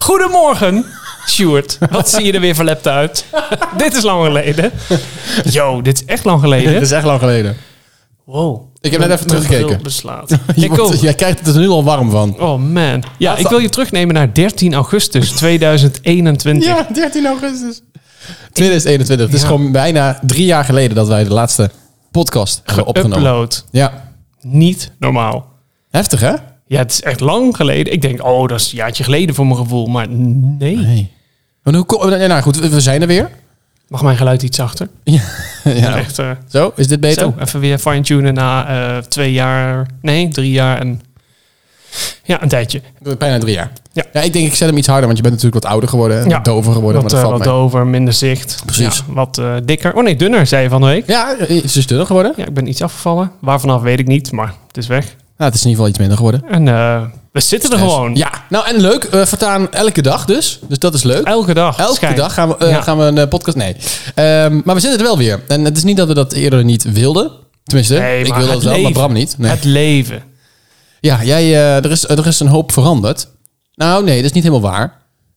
Goedemorgen, Sjoerd. Wat zie je er weer verlept uit? Dit is lang geleden. Yo, dit is echt lang geleden. Dit is echt lang geleden. Wow. Ik heb net even teruggekeken. Jij krijgt het er nu al warm van. Oh man. Ja, ik wil je terugnemen naar 13 augustus 2021. Ja, 13 augustus. 2021. Het is gewoon bijna 3 jaar geleden dat wij de laatste podcast hebben opgenomen. Ja. Niet normaal. Heftig, hè? Ja, het is echt lang geleden. Ik denk, dat is een jaartje geleden voor mijn gevoel. Maar nee. Maar nou goed, we zijn er weer. Mag mijn geluid iets zachter? Ja. Echt, zo, is dit beter? Zo, even weer fine-tunen na 3 jaar en... Ja, een tijdje. Bijna 3 jaar. Ja, ik denk, ik zet hem iets harder, want je bent natuurlijk wat ouder geworden. Wat dover geworden. Wat dover, minder zicht. Precies. Ja, wat dikker. Oh nee, dunner, zei je van de week. Ja, is dus dunner geworden. Ja, ik ben iets afgevallen. Waarvanaf weet ik niet, maar het is weg. Het is in ieder geval iets minder geworden. En we zitten er gewoon. Ja, nou en leuk. Voortaan elke dag dus. Dus dat is leuk. Elke dag. Elke dag gaan we een podcast... Nee. Maar we zitten er wel weer. En het is niet dat we dat eerder niet wilden. Tenminste, ik wilde dat wel, maar Bram niet. Nee. Het leven. Ja, er is een hoop veranderd. Nou, nee, dat is niet helemaal waar.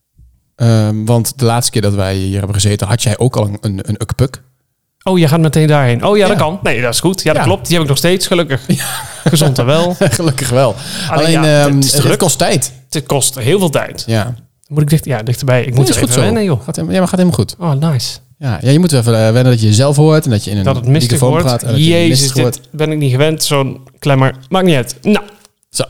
Want de laatste keer dat wij hier hebben gezeten, had jij ook al een ukpuk. Oh, je gaat meteen daarheen. Oh ja, dat kan. Nee, dat is goed. Ja, dat klopt. Die heb ik nog steeds, gelukkig. Ja. Gezond en wel. Gelukkig wel. Alleen het kost tijd. Het kost heel veel tijd. Ja. Moet ik dichterbij? Ik moet er even wennen, joh. Maar gaat helemaal goed. Oh, nice. Ja, je moet even wennen dat je jezelf hoort en dat je in een microfoon praat. Jezus, dit ben ik niet gewend. Zo'n klemmer. Maakt niet uit. Nou. Zo.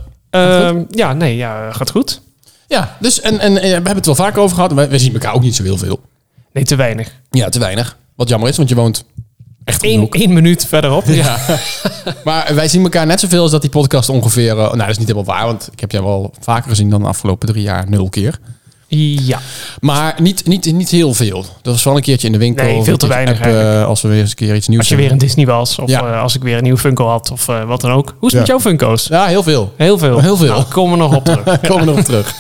Gaat goed. Ja, dus en we hebben het wel vaker over gehad. We zien elkaar ook niet zo heel veel. Nee, te weinig. Ja, te weinig. Wat jammer is, want je woont echt 1 minuut verderop. Ja. Maar wij zien elkaar net zoveel als dat die podcast ongeveer... dat is niet helemaal waar, want ik heb jou wel vaker gezien dan de afgelopen 3 jaar 0 keer. Ja. Maar niet heel veel. Dat was wel een keertje in de winkel. Nee, veel te weinig als we weer eens een keer iets nieuws Als je weer een Disney was, of als ik weer een nieuwe Funko had, of wat dan ook. Hoe is het met jouw Funko's? Ja, heel veel. Heel veel. Nou, komen we nog op terug.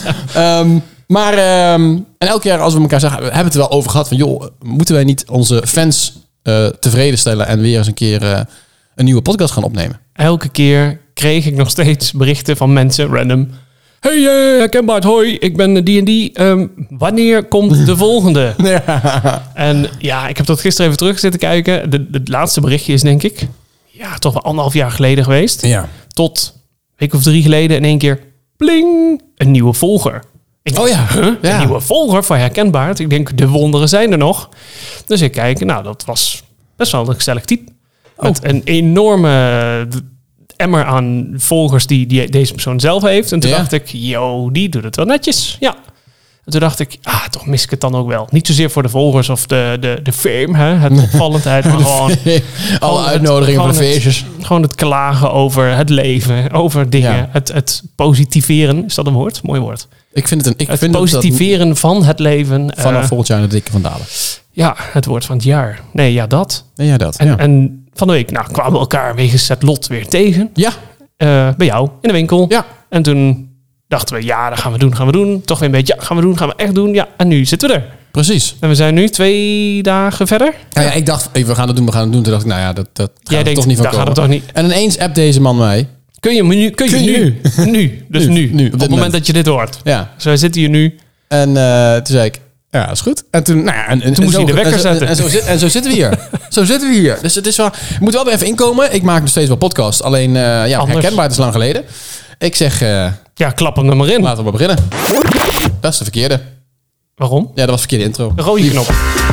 En elke keer als we elkaar zeggen, we hebben het er wel over gehad van, joh, moeten wij niet onze fans tevreden stellen en weer eens een keer een nieuwe podcast gaan opnemen? Elke keer kreeg ik nog steeds berichten van mensen, random. Hey, herkenbaar, hoi, ik ben die. Wanneer komt de volgende? Ja. En ja, ik heb dat gisteren even terug zitten kijken. Het laatste berichtje is denk ik, toch wel 1,5 jaar geleden geweest. Ja. Tot een week of 3 geleden in één keer, bling, een nieuwe volger. Een nieuwe volger van Herkenbaar. Ik denk, de wonderen zijn er nog. Dus ik kijk, dat was best wel een gezellig type. Met een enorme emmer aan volgers die deze persoon zelf heeft. En toen dacht ik, die doet het wel netjes. Ja. En toen dacht ik, toch mis ik het dan ook wel. Niet zozeer voor de volgers of de fame, het opvallendheid, maar gewoon... Alle uitnodigingen voor de feestjes. Gewoon het klagen over het leven, over dingen. Ja. Het positiveren, is dat een woord? Mooi woord. Ik vind het het positiveren van het leven. Vanaf volgend jaar de Dikke van Dalen. Ja, het woord van het jaar. Nee, dat. Ja, dat. En van de week kwamen we elkaar wegens het lot weer tegen. Ja. Bij jou in de winkel. Ja. En toen dachten we, dat gaan we doen. Toch weer een beetje, gaan we echt doen. Ja, en nu zitten we er. Precies. En we zijn nu 2 dagen verder. Ja, ik dacht, we gaan het doen. Toen dacht ik, dat gaat er toch niet van komen. Gaat het toch niet. En ineens appt deze man mij. Kun je nu? Nu. Dus nu. Op het moment dat je dit hoort. Ja. Dus wij zitten hier nu. En toen zei ik, ja, dat is goed. En toen, toen moest je de wekker zetten. En zo zitten we hier. Dus het is wel... Je moet wel weer even inkomen. Ik maak nog steeds wel podcast. Alleen, herkenbaar, het is lang geleden. Ik zeg... klap hem er maar in. Laten we maar beginnen. Dat is de verkeerde. Waarom? Ja, dat was de verkeerde intro. De rode knop.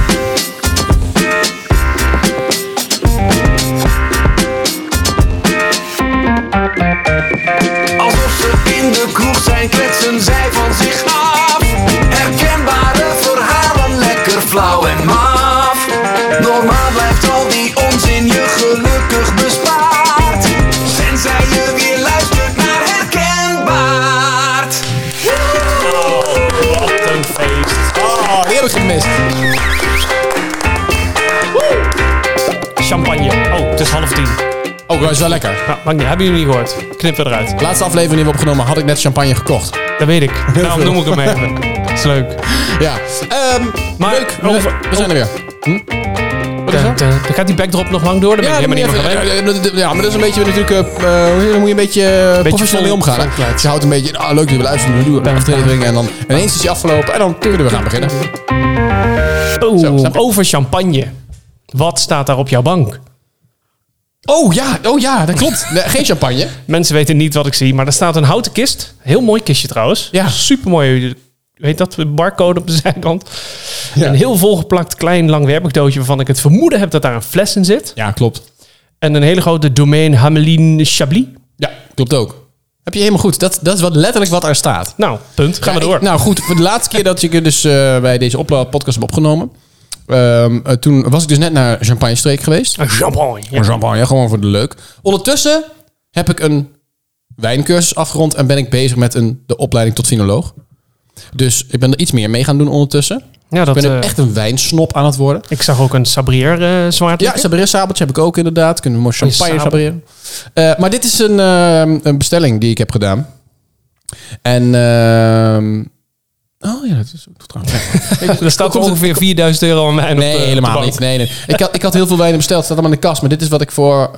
Alsof ze in de kroeg zijn, kletsen zij van zich af. Herkenbare verhalen, lekker flauw en maf. Normaal blijft al die onzin je gelukkig bespaard. Tenzij je weer luistert naar Herkenbaard. Wat een feest. Die heb ik gemist. Champagne. Het is 9:30. Oh, dat is wel lekker. Maar niet, hebben jullie niet gehoord? Knip eruit. De laatste aflevering die we opgenomen had ik net champagne gekocht. Dat weet ik. Daarom noem ik hem even. Dat is leuk. Ja. Maar leuk. We zijn er weer. zo. Dan gaat die backdrop nog lang door. Dan ben ik helemaal niet meer gewend. Ja, maar dat is een beetje natuurlijk... dan moet je een beetje professioneel mee omgaan. Je houdt een beetje... leuk dat we luisteren. We doen een aflevering. En dan ineens is die afgelopen. En dan kunnen we gaan beginnen. Over champagne. Wat staat daar op jouw bank? Oh ja, dat klopt. Nee, geen champagne. Mensen weten niet wat ik zie, maar er staat een houten kist. Heel mooi kistje trouwens. Ja. Supermooi. Weet dat? Barcode op de zijkant. Ja. Een heel volgeplakt klein langwerpig doosje waarvan ik het vermoeden heb dat daar een fles in zit. Ja, klopt. En een hele grote Domaine Hamelin Chablis. Ja, klopt ook. Heb je helemaal goed. Dat is letterlijk wat er staat. Nou, punt. Gaan we door. Nou goed, voor de laatste keer dat ik dus bij deze podcast heb opgenomen. Toen was ik dus net naar Champagne-streek geweest. Champagne. Ja. Champagne, gewoon voor de leuk. Ondertussen heb ik een wijncursus afgerond en ben ik bezig met de opleiding tot finoloog. Dus ik ben er iets meer mee gaan doen ondertussen. Ja, Ik ben echt een wijnsnop aan het worden. Ik zag ook een sabrier zwaard. Ja, sabrier-sabeltje heb ik ook inderdaad. Kunnen we mooi champagne sabrieren. Maar dit is een bestelling die ik heb gedaan. En... oh ja, dat is ook trouwens. Er staat ongeveer 4.000 euro aan wijn Nee, op helemaal de bank. niet. Nee. Ik had heel veel wijn besteld. Het staat allemaal in de kast. Maar dit is wat ik voor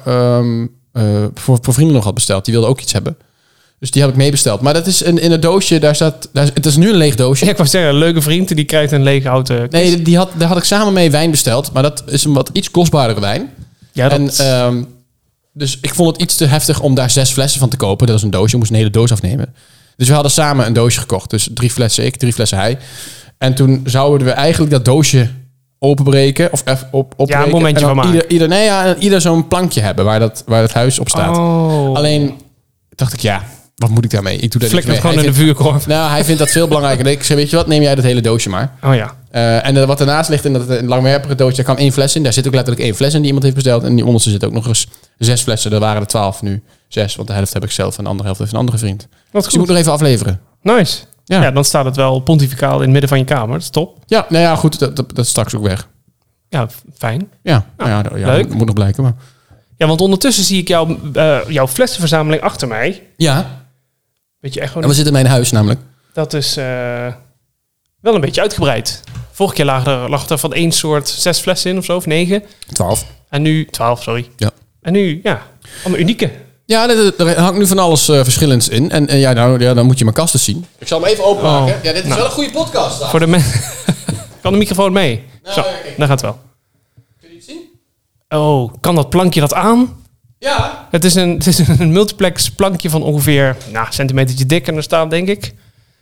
vrienden nog had besteld. Die wilden ook iets hebben. Dus die heb ik meebesteld. Maar dat is in een doosje. Het is nu een leeg doosje. Ja, ik wou zeggen, een leuke vriend die krijgt een lege houten kist. Nee, daar had ik samen mee wijn besteld. Maar dat is een wat iets kostbaardere wijn. Ja, dat... Dus ik vond het iets te heftig om daar 6 flessen van te kopen. Dat is een doosje. Je moest een hele doos afnemen. Dus we hadden samen een doosje gekocht. Dus 3 flessen ik, 3 flessen hij. En toen zouden we eigenlijk dat doosje openbreken. Of even opbreken. Ja, een momentje van maken. Ieder zo'n plankje hebben waar het huis op staat. Oh. Alleen dacht ik, ja, wat moet ik daarmee? Ik doe daar Flik niks hem mee. gewoon in de vuurkorf. Nou, hij vindt dat veel belangrijker. Ik zei, weet je wat, neem jij dat hele doosje maar. Oh ja. En wat ernaast ligt in dat langwerpige doosje, daar kan 1 fles in. Daar zit ook letterlijk 1 fles in die iemand heeft besteld. En die onderste zit ook nog eens 6 flessen. Er waren er 12 nu. 6, want de helft heb ik zelf en de andere helft heeft een andere vriend. Wat Dus je moet nog even afleveren. Nice. Ja. Ja, dan staat het wel pontificaal in het midden van je kamer. Dat is top. Ja, nou ja, goed. Dat is straks ook weg. Ja, fijn. Ja, leuk. Moet nog blijken. Maar... Ja, want ondertussen zie ik jouw flessenverzameling achter mij. Ja. Weet je echt En gewoon... we zitten in mijn huis namelijk. Dat is wel een beetje uitgebreid. Vorige keer lag er van één soort 6 flessen in of zo, of 9. 12. En nu 12, sorry. Ja. En nu, ja, allemaal unieke. Ja, er hangt nu van alles verschillends in. En dan moet je mijn kast eens zien. Ik zal hem even openmaken. Ja, dit is wel een goede podcast. Voor de mensen... Kan de microfoon mee? Nou, Zo, kijk. daar gaat het wel. Kun je het zien? Oh, kan dat plankje dat aan? Ja. Het is een multiplex plankje van ongeveer centimetertje dik. En er staat denk ik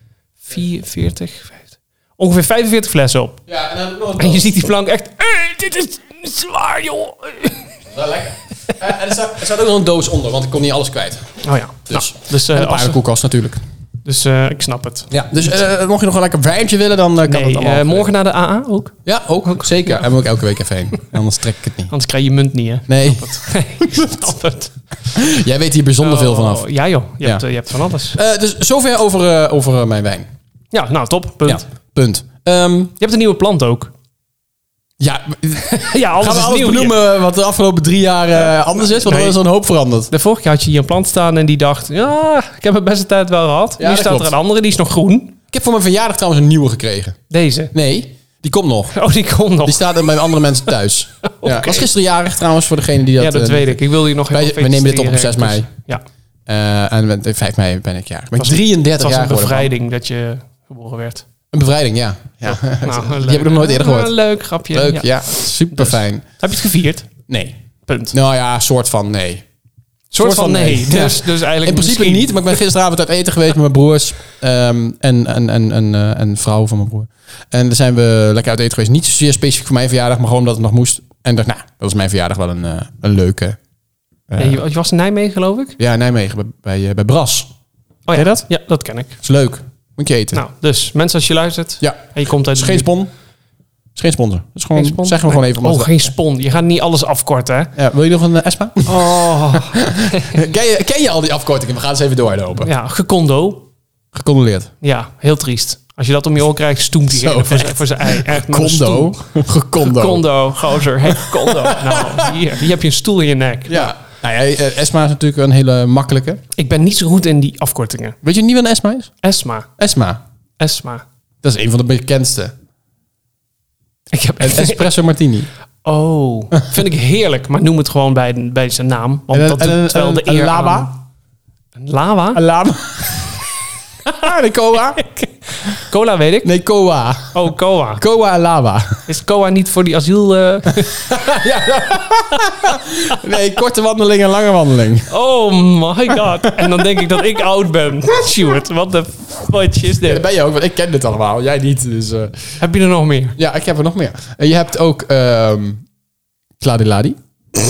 40, 50, ongeveer 45 flessen op. Ja, en dan heb ik nog een En je ziet die plank echt... dit is zwaar, joh. Wel lekker. En er staat ook nog een doos onder, want ik kon niet alles kwijt. Oh ja. Dus en een paardenkoelkast natuurlijk. Dus ik snap het. Ja, dus mocht je nog een lekker wijntje willen, dan kan het allemaal. Morgen naar de AA ook? Ja, ook zeker. En moet ik elke week even heen. Anders trek ik het niet. Anders krijg je munt niet, hè? Nee. Ik snap het. Jij weet hier bijzonder veel vanaf. Ja joh, je hebt van alles. Dus zover over mijn wijn. Ja, nou top. Punt. Ja, punt. Je hebt een nieuwe plant ook. Ja, Ja, alles gaan we is alles nieuw. benoemen wat de afgelopen 3 jaar anders is? Want er is al een hoop veranderd. De vorige keer had je hier een plant staan en die dacht... Ja, ik heb het beste tijd wel gehad. Ja, nu dat staat klopt. er een andere, die is nog groen. Ik heb voor mijn verjaardag trouwens een nieuwe gekregen. Deze. Nee, die komt nog. Oh, die komt nog. Die staat bij andere mensen thuis. Ja, Oké. was gisteren jarig trouwens voor degene die dat... Ja, dat weet ik. Ik wil die nog we nemen dit op 6 mei. Ja, En 5 mei ben ik jarig. Ik ben het 33 was jaar een geworden. bevrijding dat je geboren werd. Een bevrijding, ja. Nou, Die heb ik nog nooit eerder gehoord. Leuk grapje. Leuk, ja. Super fijn. Heb je het gevierd? Nee. Punt. Nou ja, soort van nee. Soort van nee. Ja. Dus eigenlijk In principe misschien. niet, maar ik ben gisteravond uit eten geweest met mijn broers en vrouw van mijn broer. En daar zijn we lekker uit eten geweest. Niet zozeer specifiek voor mijn verjaardag, maar gewoon omdat het nog moest. En dacht, nou, dat is mijn verjaardag wel een leuke. Nee, je was in Nijmegen, geloof ik? Ja, Nijmegen, bij Bras. Oh ja. Ken je dat? Ja, dat ken ik. Dat is leuk. Moet je eten. Nou, dus mensen als je luistert Ja. en je komt uit Het is geen spon. Het is geen sponsor. Dat is gewoon, Geen spon? zeggen we gewoon even. omdat Oh, we- geen spon. Je gaat niet alles afkorten, hè? Ja, wil je nog een Espa? Oh, ken je al die afkortingen? We gaan eens even doorlopen. ja, gecondo. Gecondoleerd. Ja, heel triest. Als je dat om je oor krijgt, stoemt Zo, diegene echt. voor zijn ei. Echt met een Condo. stoel. Gecondo. Condo, gozer. Hey, condo. Nou, hier heb je een stoel in je nek. Ja. Nou ja, Esma is natuurlijk een hele makkelijke. Ik ben niet zo goed in die afkortingen. Weet je niet wat een Esma is? Esma. Esma. Esma. Dat is een van de bekendste. Ik heb En espresso martini. Oh, vind ik heerlijk. Maar noem het gewoon bij zijn naam. Want dat doet wel de eer een lava? aan. Een lava? Een lama. Nee, coa. Cola weet ik. Nee, coa. Oh, coa. Coa en lava. Is coa niet voor die asiel... Nee, korte wandeling en lange wandeling. Oh my god. En dan denk ik dat ik oud ben. Sjoerd, wat de fudge is Ja, dat dit? ben je ook, want ik ken dit allemaal. Jij niet, dus... Heb je er nog meer? Ja, ik heb er nog meer. Je hebt ook... Kladiladi.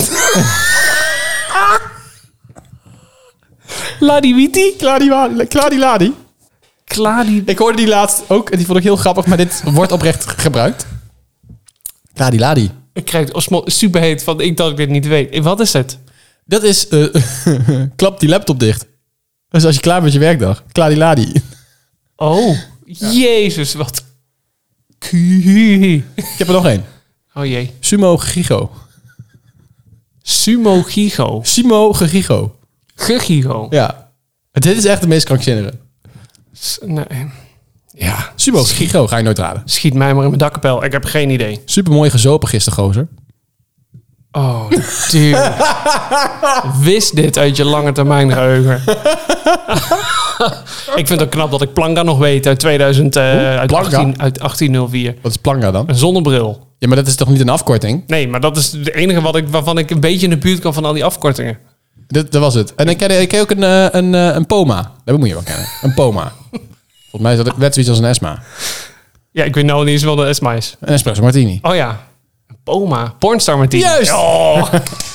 Ladi-witi? Kladiladi. Kladi... Ik hoorde die laatst ook en die vond ik heel grappig, maar dit wordt oprecht gebruikt. Kladiladi. Ik krijg het superheet van ik dat ik dit niet weet. Wat is het? Dat is... klap die laptop dicht. Dus als je klaar bent met je werkdag. Kladiladi. Oh, jezus, wat... Ik heb er nog één. Oh jee. Sumo Gigo. Sumo Gigo. Simo Gigo. Gigo. Ja. Dit is echt de meest krankzinnige. Nee. Ja. Sumo Gigo ga je nooit raden. Schiet mij maar in mijn dakkapel. Ik heb geen idee. Supermooi gezopen gisteren, gozer. Oh, dude. Wist dit uit je lange termijn geheugen. Ik vind het ook knap dat ik Planga nog weet uit 2000, uit 1804. Wat is Planga dan? Een zonnebril. Ja, maar dat is toch niet een afkorting? Nee, maar dat is het enige waarvan ik een beetje in de buurt kan van al die afkortingen. Dat was het. En ik ken ook een POMA. Dat moet je wel kennen. Een POMA. Volgens mij is dat net zoiets als een ESMA. Ja, ik weet nou niet eens wel de ESMA is. Een espresso martini. Oh ja. Poma. Pornstar Martini. Juist! Oh.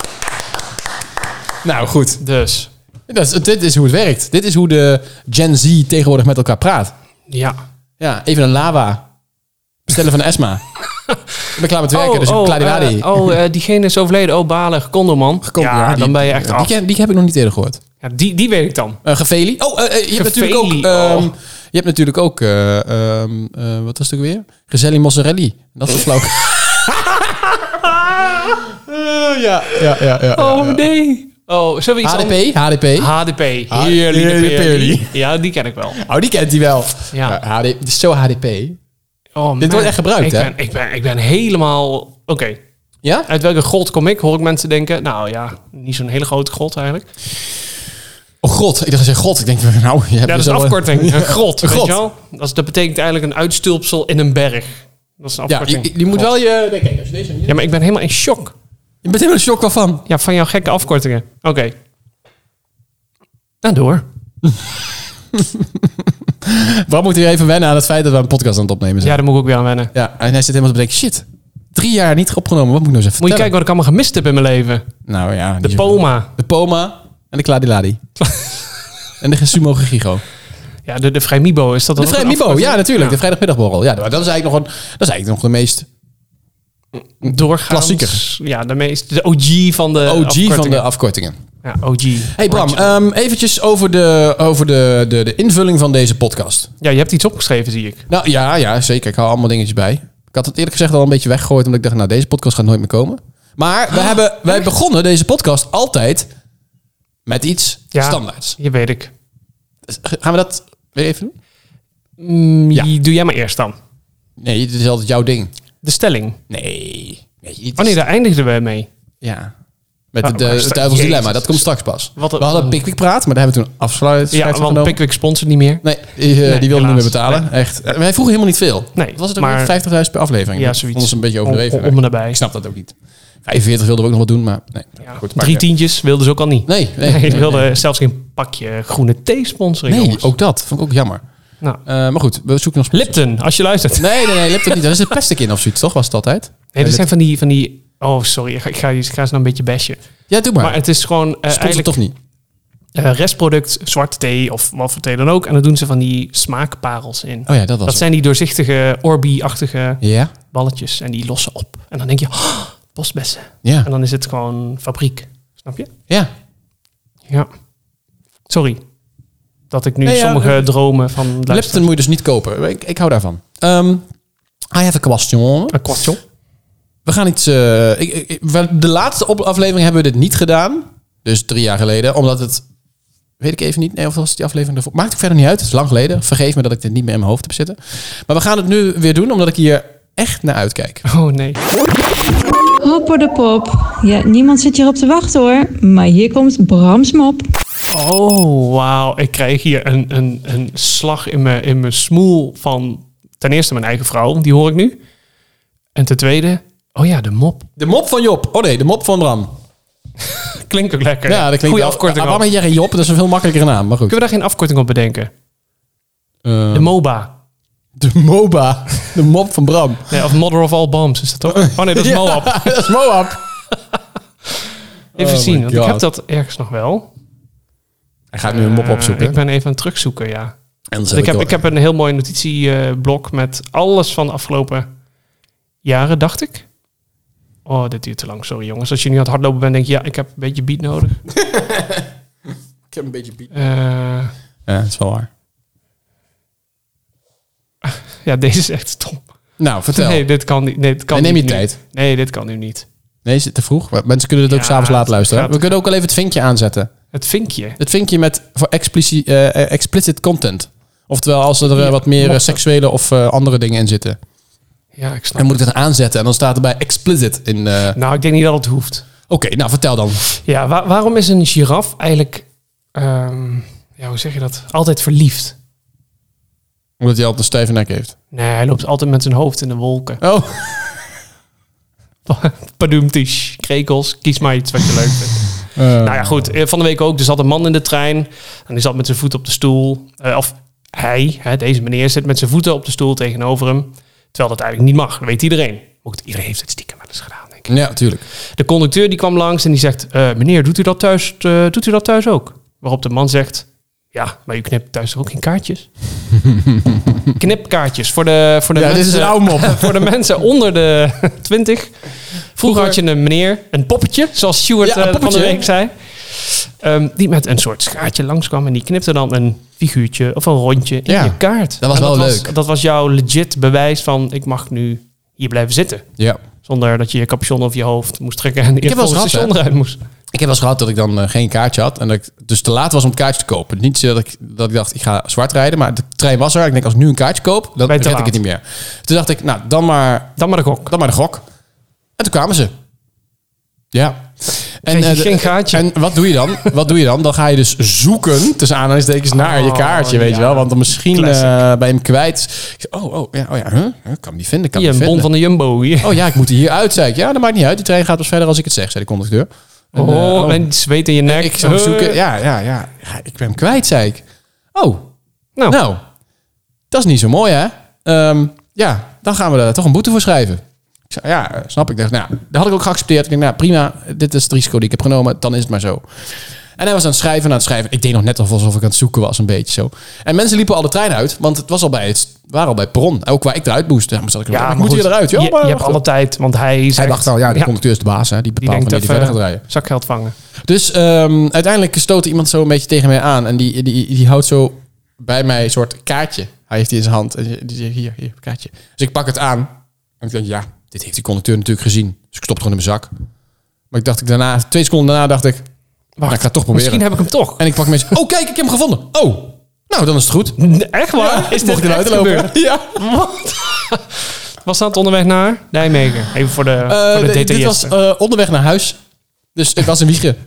Nou, goed. Dus. Dit is hoe het werkt. Dit is hoe de Gen Z tegenwoordig met elkaar praat. Ja. Ja, even een lava. Bestellen van ESMA. Ik ben klaar met werken, dus Kladiladi. Diegene is overleden. Oh, balig. Condoman. Dan ben je echt af. Die heb ik nog niet eerder gehoord. Ja, die weet ik dan. Geveli. Je hebt natuurlijk ook... Je hebt natuurlijk ook... wat was het ook weer? Gezelli Mozzarelli. Dat is flauw. Ja. Oh, nee. Oh, zullen we iets HDP. Heerlijke. Ja, die ken ik wel. Oh, die kent hij wel. Ja. Het is zo HDP. Oh, dit wordt echt gebruikt, hè? Ik ben helemaal... Oké. Ja? Uit welke grot kom ik? Hoor ik mensen denken... Nou ja, niet zo'n hele grote grot eigenlijk. Oh, grot. Ik dacht dat je grot. Ik denk, nou... Je hebt dat is een afkorting. Een grot, een weet grot. je wel? Dat betekent eigenlijk een uitstulpsel in een berg. Dat is een afkorting. Ja, je moet wel je... Nee, kijk, als je deze... Ja, maar ik ben helemaal in shock. Je bent helemaal in shock van. Ja, van jouw gekke afkortingen. Oké. Nou, door. Waarom moet hij even wennen aan het feit dat we een podcast aan het opnemen zijn? Ja, daar moet ik ook weer aan wennen. Ja, en hij zit helemaal te denken, shit, 3 jaar niet opgenomen. Wat moet ik nou eens even Moet je vertellen? kijken wat ik allemaal gemist heb in mijn leven. Nou ja. De Poma. De Poma en de Kladiladi. En de Sumo Gigo. Ja, de Vrijmibo. Is dat De Vrijmibo, ja natuurlijk. Ja. De vrijdagmiddagborrel. Ja, maar dat is eigenlijk nog de meest... Doorgaans. Klassieker. Ja, de OG van de afkortingen. Van de afkortingen. Ja, OG. Hey Bram, eventjes over de invulling van deze podcast. Ja, je hebt iets opgeschreven, zie ik. Nou ja, zeker. Ik hou allemaal dingetjes bij. Ik had het eerlijk gezegd al een beetje weggegooid, omdat ik dacht, nou, deze podcast gaat nooit meer komen. Maar wij begonnen deze podcast altijd met iets standaards. Ja, weet ik. Gaan we dat weer even doen? Doe jij maar eerst dan. Nee, dit is altijd jouw ding. De stelling. Nee. Daar eindigden we mee. Ja. Met het duivels dilemma. Dat komt straks pas. We hadden Pickwick praat, maar daar hebben we toen afsluit. Want Pickwick sponsort niet meer. Nee, die wilde niet meer betalen. Nee. Echt. Wij vroegen helemaal niet veel. Nee. Was het ook niet 50.000 per aflevering? Ja, zoiets. Dat is een beetje overdreven. Om en nabij. Ik snap dat ook niet. 45 wilden we ook nog wat doen, maar nee. Ja, goed, 3 tientjes wilden ze ook al niet. Nee. Ze wilden zelfs geen pakje groene thee sponsoren. Nee, jongens. ook dat. Vond ik ook jammer. Nou. Maar goed, we zoeken nog sponsors. Lipton, als je luistert. Nee, Lipton niet. Dat is het plastic in of zoiets, toch? Was het altijd? Nee, dat zijn van die... Oh, sorry. Ik ga ze nou een beetje bashen. Ja, doe maar. Maar het is gewoon eigenlijk... toch niet? Restproduct, zwarte thee of wat voor thee dan ook. En dan doen ze van die smaakparels in. Oh ja, dat was Dat zijn die doorzichtige, Orbi-achtige ja? balletjes. En die lossen op. En dan denk je, bosbessen. Ja. En dan is het gewoon fabriek. Snap je? Ja. Ja. Sorry. Dat ik nu sommige dromen van... Lipton moet je dus niet kopen. Ik hou daarvan. I have a question. Een kwartje. We gaan iets... de laatste aflevering hebben we dit niet gedaan. Dus 3 jaar geleden. Omdat het... Weet ik even niet. Nee, of was het die aflevering ervoor? Maakt ook verder niet uit. Het is lang geleden. Vergeef me dat ik dit niet meer in mijn hoofd heb zitten. Maar we gaan het nu weer doen. Omdat ik hier echt naar uitkijk. Oh nee. Hopper de pop. Ja, niemand zit hierop te wachten hoor. Maar hier komt Brams mop. Oh, wauw. Ik krijg hier een slag in mijn smoel van... Ten eerste mijn eigen vrouw, die hoor ik nu. En ten tweede... Oh ja, de mop. De mop van Job. Oh nee, de mop van Bram. Klinkt ook lekker. Ja, dat klinkt Goeie wel. afkorting. Waarom heet jij Job? Dat is een veel makkelijkere naam, maar goed. Kunnen we daar geen afkorting op bedenken? De MOBA. De MOBA. De mop van Bram. Nee, of Mother of All Bombs is dat toch? Oh nee, dat is Moab. Dat is Moab. Even zien, want ik God. heb dat ergens nog wel. Hij gaat nu een mop opzoeken. Ik ben even aan het terugzoeken, ja. En Ik heb een heel mooi notitieblok met alles van de afgelopen jaren, dacht ik. Oh, dit duurt te lang. Sorry jongens. Als je nu aan het hardlopen bent, denk je... Ja, ik heb een beetje beat nodig. Ik heb een beetje beat. Ja, dat is wel waar. Ja, deze is echt stom. Nou, vertel. Nee, dit kan niet. Nee, dit kan neem je niet. tijd. Nee, dit kan nu niet. Nee, is het te vroeg? Mensen kunnen dit ook Ja, s'avonds laten luisteren. gaat- We kunnen ook al even het vinkje aanzetten. Het vinkje. Het vinkje met voor explicit content. Oftewel, als er Ja, wat meer moppen. seksuele of andere dingen in zitten. Ja, ik snap. Dan moet ik dat aanzetten en dan staat erbij explicit in. Nou, ik denk niet dat het hoeft. Oké, nou vertel dan. Ja, waarom is een giraf eigenlijk... ja, hoe zeg je dat? Altijd verliefd. Omdat hij altijd een stijve nek heeft. Nee, hij loopt altijd met zijn hoofd in de wolken. Oh, Padoemtisch, krekels, kies maar iets wat je leuk vindt. Nou ja, goed. Van de week ook. Er zat een man in de trein. En die zat met zijn voet op de stoel. Of hij, deze meneer, zit met zijn voeten op de stoel tegenover hem. Terwijl dat eigenlijk niet mag. Dat weet iedereen. Iedereen heeft het stiekem wel eens gedaan, denk ik. ja, natuurlijk. De conducteur die kwam langs en die zegt... meneer, doet u dat thuis ook? Waarop de man zegt... Ja, maar u knipt thuis toch ook geen kaartjes? Knipkaartjes voor de Ja, mensen... dit is een oude mop. Voor de mensen onder de 20. Vroeger had je een meneer, een poppetje, zoals Stuart Ja, een van de poppetje. week zei. Die met een soort schaartje langskwam en die knipte dan een figuurtje of een rondje in Ja, je kaart. dat was En wel leuk. Dat was jouw legit bewijs van ik mag nu hier blijven zitten. Ja. Zonder dat je je capuchon over je hoofd moest trekken en heb wel eens het gehad, station hè. eruit moest. Ik heb wel eens gehad dat ik dan geen kaartje had. En dat ik dus te laat was om het kaartje te kopen. Niet zo dat ik dacht, ik ga zwart rijden. Maar de trein was er. Ik denk, als ik nu een kaartje koop, dan Ben je te red ik het laat. niet meer. Toen dacht ik, nou, dan maar Dan maar de gok. de gok. En toen kwamen ze. Ja. Kreeg je geen gaatje. En wat doe je dan? Dan ga je dus zoeken, tussen aanhalingstekens, naar je kaartje, weet je wel. Want dan misschien bij hem kwijt. Ja, kan hem niet vinden. Hier, een bon van de Jumbo. Hier. Oh ja, ik moet hier uit, zei ik. Ja, dat maakt niet uit. Die trein gaat pas verder als ik het zeg, zei de conducteur. En, En zweet in je nek. ik zou zoeken. Ja, ik ben hem kwijt, zei ik. Oh, nou, dat is niet zo mooi, hè? Ja, dan gaan we er toch een boete voor schrijven. Ik zei, ja, snap ik. Nou, dat had ik ook geaccepteerd. Ik denk, nou, prima, dit is het risico die ik heb genomen. Dan is het maar zo. En hij was aan het schrijven. Ik deed nog net alsof ik aan het zoeken was, een beetje zo. En mensen liepen al de trein uit, want het was al bij het waren al bij het perron. Ook waar ik eruit moest. Ja, maar ik moet hier eruit. Ja, je hebt alle tijd, want hij zegt... Hij dacht al, ja, de conducteur is de baas. Hè, die bepaalt wanneer hij verder gaat rijden. Zakgeld vangen. Dus uiteindelijk stootte iemand zo een beetje tegen mij aan. En die houdt zo bij mij een soort kaartje. Hij heeft die in zijn hand. En die zegt, hier, kaartje. Dus ik pak het aan. En ik denk, ja, dit heeft die conducteur natuurlijk gezien. Dus ik stop het gewoon in mijn zak. Maar ik dacht, 2 seconden daarna dacht ik... Wacht, ik ga het toch proberen. Misschien heb ik hem toch. En ik pak mensen. Oh, kijk, ik heb hem gevonden. Oh, nou, dan is het goed. Echt waar? Ja, is mocht dit ik echt eruit lopen? gebeurd? Ja. Wat? Was dat onderweg naar Nijmegen? Even voor de Dit was detailisten. onderweg naar huis. Dus ik was in Wiegen.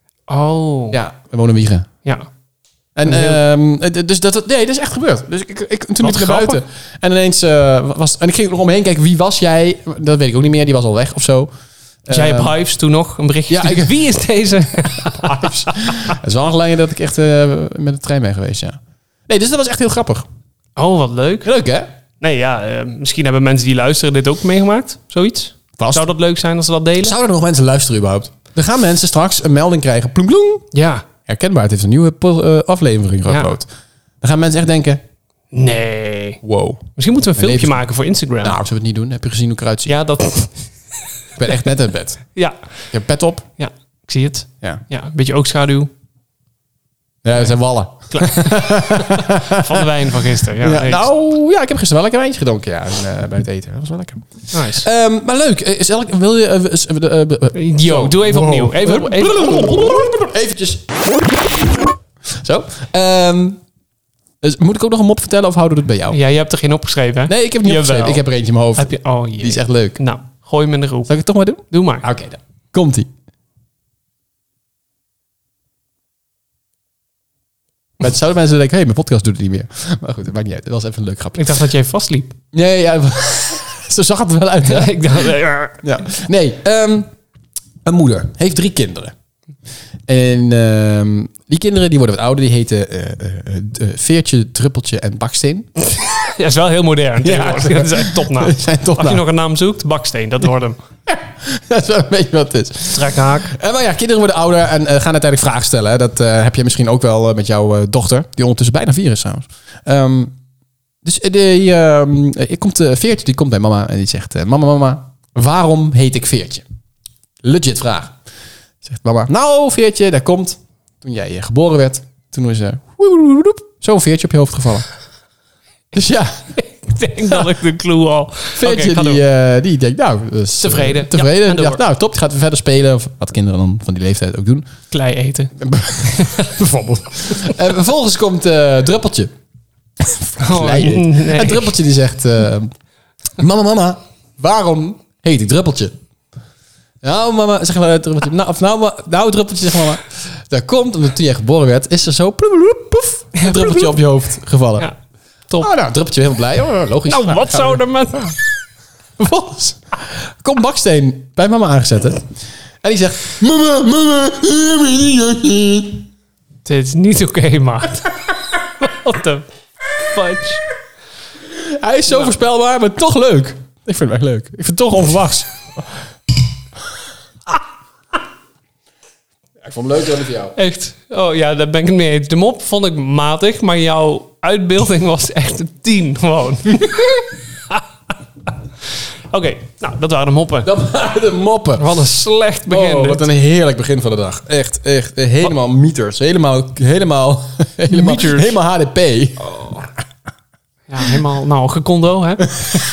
Oh. Ja, we wonen in Wiegen. Ja. En dus dat is echt gebeurd. Dus toen liep ik naar grappig. buiten. En ineens en ik ging er omheen kijken, wie was jij? Dat weet ik ook niet meer, die was al weg of zo. Dus jij hebt Hives toen nog een berichtje ja, gestuurd. Wie is deze? Hives. Het is wel lang geleden dat ik echt met de trein ben geweest, ja. Nee, dus dat was echt heel grappig. Oh, wat leuk. Leuk, hè? Nee, ja, misschien hebben mensen die luisteren dit ook meegemaakt. Zoiets. Vast. Zou dat leuk zijn als ze dat delen? Zouden er nog mensen luisteren überhaupt? Er gaan mensen straks een melding krijgen. Ploem, ploem. Ja. Herkenbaar, het heeft een nieuwe aflevering geüpload. Dan gaan mensen echt denken... Nee. Wow. Misschien moeten we een filmpje leven- maken voor Instagram. Nou, zullen we het niet doen? Heb je gezien hoe ik eruit zie? Ja, dat... Ik ben echt net uit bed. ja. Ik heb pet op. Ja, ik zie het. Ja. Ja, een beetje oogschaduw. Ja, dat zijn wallen. Van de wijn van gisteren. Ja, Ja, nee. nou, ja, ik heb gisteren wel lekker eentje gedronken ja, bij het eten. Dat was wel lekker. Nice. Maar leuk. Wil je... Yo, doe even opnieuw. Even. Eventjes. Zo. Dus moet ik ook nog een mop vertellen of houden we het bij jou? Ja, je hebt er geen opgeschreven, hè? Nee, ik heb het niet Jawel. opgeschreven. Ik heb er eentje in mijn hoofd. Heb je... Oh, jee. Die is echt leuk. Nou, Gooi hem in de groep. Zal ik het toch maar doen? Doe maar. Oké, dan. Komt-ie. Zouden mensen denken, mijn podcast doet het niet meer. Maar goed, dat maakt niet uit. Dat was even een leuk grapje. Ik dacht dat jij vastliep. Nee, ja, zo zag het er wel uit. Hè? Ik dacht... Ja. Nee, een moeder heeft 3 kinderen. En die kinderen die worden wat ouder. Die heten Veertje, Druppeltje en Baksteen. Ja, is wel heel modern. Ja, Dat is echt topnaam. Als je nog een naam zoekt, Baksteen, dat wordt hem. Dat is wel een beetje wat het is. Trekhaak. Maar ja, kinderen worden ouder en gaan uiteindelijk vragen stellen. Hè. Dat heb je misschien ook wel met jouw dochter. Die ondertussen bijna 4 is trouwens. Dus komt Veertje, die komt bij mama en die zegt... Mama, waarom heet ik Veertje? Legit vraag. Zegt mama, nou Veertje, dat komt... Toen jij geboren werd, toen is er... zo'n veertje op je hoofd gevallen. Dus ja... Ik denk dat ik de clue al... Veertje die denkt, nou... Dus, Tevreden. Tevreden. Ja, Die dacht, nou top, die gaat weer verder spelen. Of wat kinderen dan van die leeftijd ook doen. Klei eten. Bijvoorbeeld. En vervolgens komt Druppeltje. Nee. En Druppeltje die zegt... Mama, waarom heet ik Druppeltje? Nou, mama, zeg maar Druppeltje. Nou, Druppeltje, zeg mama. Daar komt, omdat toen jij geboren werd, is er zo... Poef, een druppeltje op je hoofd gevallen. Ja, top. Oh, nou, Druppeltje helemaal blij. Oh, logisch. Nou, wat zou er met... Vervolgens komt Baksteen bij mama aangezet. Hè? En die zegt... Mama. Dit is niet oké, maat. What the fudge. Hij is zo voorspelbaar, maar toch leuk. Ik vind hem echt leuk. Ik vind het toch onverwachts. Ja, ik vond hem leuker dan voor jou. Echt. Oh ja, daar ben ik het mee eens. De mop vond ik matig, maar jouw uitbeelding was echt een 10 gewoon. Oké, nou, dat waren de moppen. Dat waren de moppen. Wat een slecht begin. Oh, wat een heerlijk begin van de dag. Echt. Helemaal meters. Helemaal HDP. Ja, helemaal, nou, gecondo, hè?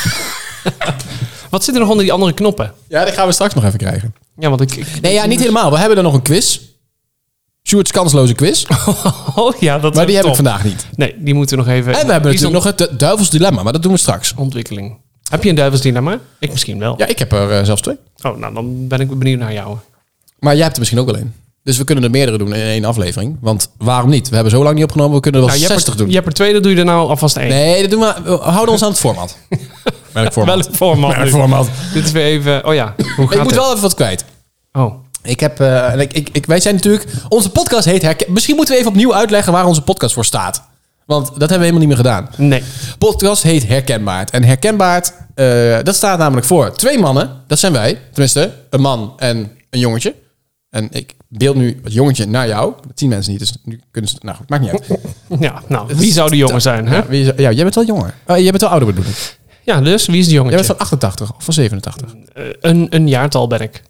Wat zit er nog onder die andere knoppen? Ja, die gaan we straks nog even krijgen. Ja, want ik Nee, ja, niet helemaal. We hebben er nog een quiz. Sjoerd's kansloze quiz. Oh ja, dat Maar die heb ik top. vandaag niet. Nee, die moeten we nog even... En we hebben natuurlijk nog het duivels dilemma, maar dat doen we straks. Ontwikkeling. Heb je een duivels dilemma? Ik misschien wel. Ja, ik heb er zelfs 2. Oh, nou, dan ben ik benieuwd naar jou. Maar jij hebt er misschien ook wel een. Dus we kunnen er meerdere doen in 1 aflevering. Want waarom niet? We hebben zo lang niet opgenomen, we kunnen er wel 60 doen. Je hebt er 2, dan doe je er nou alvast 1. Nee, dat doen we houden ons aan het format. Welk format? Welk format? Dit is weer even... Oh ja, hoe gaat Ik moet het? wel even wat kwijt. Oh. Ik heb... wij zijn natuurlijk... Onze podcast heet... Misschien moeten we even opnieuw uitleggen waar onze podcast voor staat. Want dat hebben we helemaal niet meer gedaan. Nee. Podcast heet Herkenbaard. En Herkenbaard, dat staat namelijk voor 2 mannen. Dat zijn wij. Tenminste, een man en een jongetje. En ik beeld nu het jongetje naar jou. Dat zien mensen niet, dus nu kunnen ze... Nou goed, maakt niet uit. Ja, nou, wie zou de jongen zijn, hè? Ja, jij bent wel jonger. Jij bent wel ouder, bedoel ik. Ja, dus wie is de Jij jongetje? bent van 88 of van 87? Een jaartal ben ik.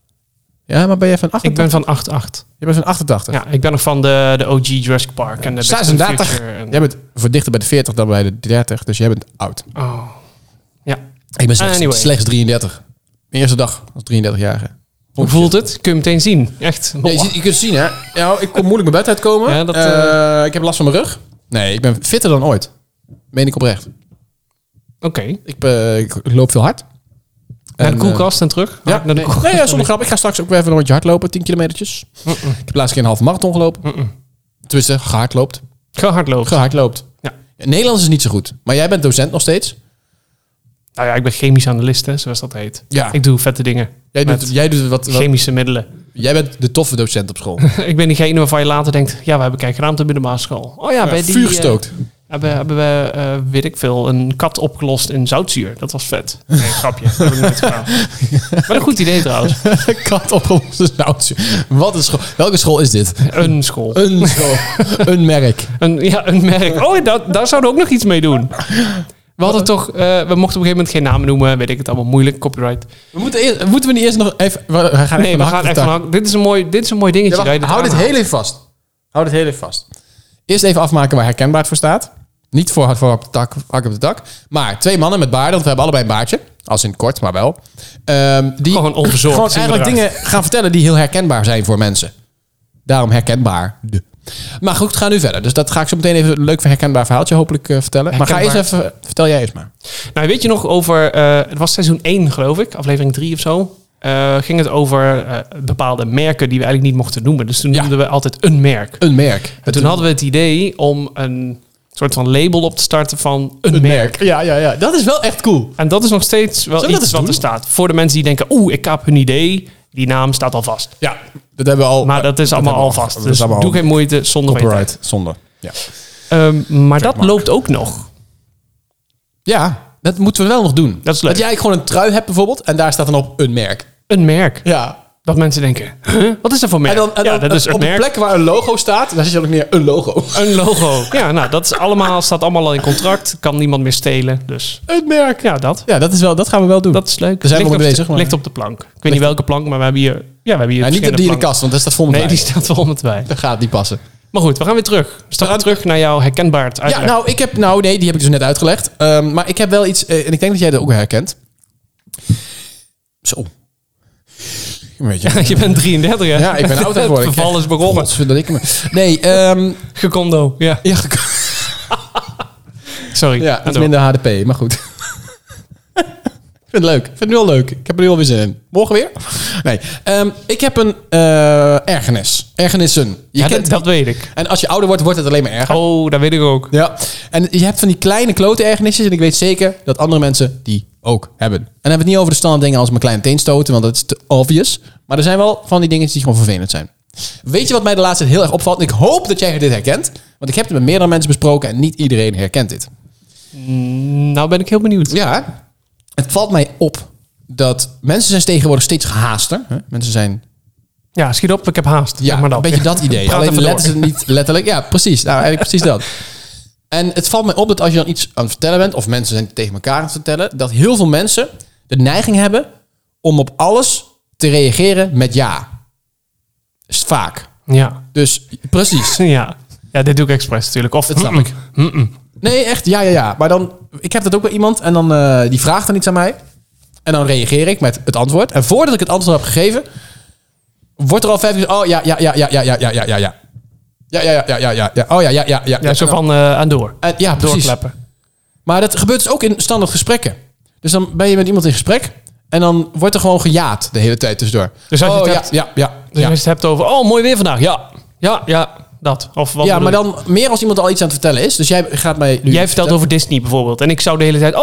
Ja, maar ben jij van 88? Ik ben van 88. Je bent van 88. Ja, ik ben nog van de OG Jurassic Park en de Back to the 36. Future en... Jij bent voor dichter bij de 40 dan bij de 30, dus jij bent oud. Oh. Ja. Ik ben slechts, Anyway. slechts 33. Mijn eerste dag als 33-jarige. Hoe voelt het? Kun je meteen zien? Echt. Ja, je kunt het zien, hè? Ja, ik kon moeilijk mijn bed uitkomen. Ja, dat, ik heb last van mijn rug. Nee, ik ben fitter dan ooit. Meen ik oprecht. Oké. Ik loop veel hard. Naar de koelkast en terug? Ja, naar de koelkast. nee, zonder grap. Ik ga straks ook weer even een rondje hardlopen. 10 kilometertjes. Ik heb laatst keer een halve marathon gelopen. Tenminste, gehardloopt. Gehardloopt. Ja. Nederlands is niet zo goed. Maar jij bent docent nog steeds. Nou ja, ik ben chemisch analist, hè, zoals dat heet. Ja. Ik doe vette dingen. Jij doet wat... Chemische middelen. Jij bent de toffe docent op school. Ik ben diegene waarvan je later denkt... Ja, we hebben kijkruimte binnen de basisschool. Oh ja, bij die... Vuur gestookt. Hebben we, weet ik veel, een kat opgelost in zoutzuur. Dat was vet. Nee, grapje. Dat heb ik nooit gedaan. Maar een goed idee trouwens. Kat opgelost in zoutzuur. Wat een school. Welke school is dit? Een school. Een school. Een merk. Een merk. Oh, daar zouden we ook nog iets mee doen. We hadden toch... we mochten op een gegeven moment geen namen noemen. Weet ik het allemaal moeilijk. Copyright. Moeten we niet eerst nog even... We gaan even van... Dit is een mooi dingetje. Ja, hou dit heel even vast. Eerst even afmaken waar herkenbaard voor staat. Niet voor hak op de tak. Maar 2 mannen met baarden. Want we hebben allebei een baardje. Als in kort, maar wel. Die gewoon onverzorgd. gewoon eigenlijk dingen gaan vertellen die heel herkenbaar zijn voor mensen. Daarom herkenbaar. Maar goed, ga nu verder. Dus dat ga ik zo meteen even een leuk herkenbaar verhaaltje hopelijk vertellen. Maar ga eens even, vertel jij eens maar. Nou, weet je nog over, het was seizoen 1 geloof ik, aflevering 3 of zo. Ging het over bepaalde merken die we eigenlijk niet mochten noemen. Dus toen noemden we altijd een merk. Een merk. En toen hadden we het idee om een soort van label op te starten van een merk. Ja. Dat is wel echt cool. En dat is nog steeds wel iets wat er staat. Voor de mensen die denken, ik heb een idee. Die naam staat al vast. Ja, dat hebben we al. Maar dat is allemaal al vast. Dus doe geen moeite zonder copyright. Zonder. Ja. Maar dat loopt ook nog. Ja, dat moeten we wel nog doen. Dat is leuk. Dat jij gewoon een trui hebt bijvoorbeeld en daar staat dan op een merk. Een merk? Ja. Dat mensen denken, wat is dat voor merk? En dan dat is op een plek waar een logo staat, daar zit je ook neer een logo. Een logo. Ja, nou, dat is staat allemaal al in contract. Kan niemand meer stelen. Dus. Een merk. Ja, dat. Ja, dat gaan we wel doen. Dat is leuk. Daar zijn we mee bezig. Ligt op de plank. Ik weet niet welke plank, maar we hebben hier... Ja, we hebben hier niet die in de kast, want dat staat vol met Nee, die staat vol met wij. Dat gaat niet passen. Maar goed, we gaan weer terug. Terug naar jouw herkenbaard uitleg. Ja, die heb ik dus net uitgelegd. Maar ik heb wel iets, en ik denk dat jij dat ook herkent. Zo. Je bent 33, hè? Ja, ik ben oud aan het worden. Het verval is begonnen. Nee, gekondo. Ja. Sorry. Ja, dat is minder HDP, maar goed. Ik vind het leuk. Ik vind het nu al leuk. Ik heb er nu alweer zin in. Morgen weer? Nee. Ik heb een ergernis. Ergernissen. Dat weet ik. En als je ouder wordt, wordt het alleen maar erger. Oh, dat weet ik ook. Ja. En je hebt van die kleine klote ergernisjes. En ik weet zeker dat andere mensen die ook hebben. En dan hebben we het niet over de standaard dingen als mijn kleine teen stoten. Want dat is te obvious. Maar er zijn wel van die dingen die gewoon vervelend zijn. Weet je wat mij de laatste tijd heel erg opvalt? Ik hoop dat jij dit herkent. Want ik heb het met meerdere mensen besproken. En niet iedereen herkent dit. Nou ben ik heel benieuwd. Ja. Het valt mij op dat mensen zijn tegenwoordig steeds gehaaster. Hè? Mensen zijn... Ja, schiet op, ik heb haast. Ja, maar dat. Een beetje dat idee. Alleen letten ze niet letterlijk. Ja, precies. Nou, eigenlijk precies dat. En het valt mij op dat als je dan iets aan het vertellen bent... of mensen zijn tegen elkaar aan het vertellen... dat heel veel mensen de neiging hebben... om op alles te reageren met ja. Is vaak. Ja. Dus precies. Ja, dit doe ik expres natuurlijk. Of dat snap ik. Nee, echt, ja. Maar dan, ik heb dat ook bij iemand en dan die vraagt dan iets aan mij. En dan reageer ik met het antwoord. En voordat ik het antwoord heb gegeven, wordt er al 5 keer... Oh, ja. Ja, zo van aan door. Ja, precies. Doorkleppen. Maar dat gebeurt dus ook in standaard gesprekken. Dus dan ben je met iemand in gesprek en dan wordt er gewoon gejaat de hele tijd tussendoor. Dus als je het hebt, als je het hebt over, mooi weer vandaag. Ja. Dat. Of wat maar dan meer als iemand al iets aan het vertellen is. Dus jij gaat mij nu... Jij vertelt over Disney bijvoorbeeld. En ik zou de hele tijd...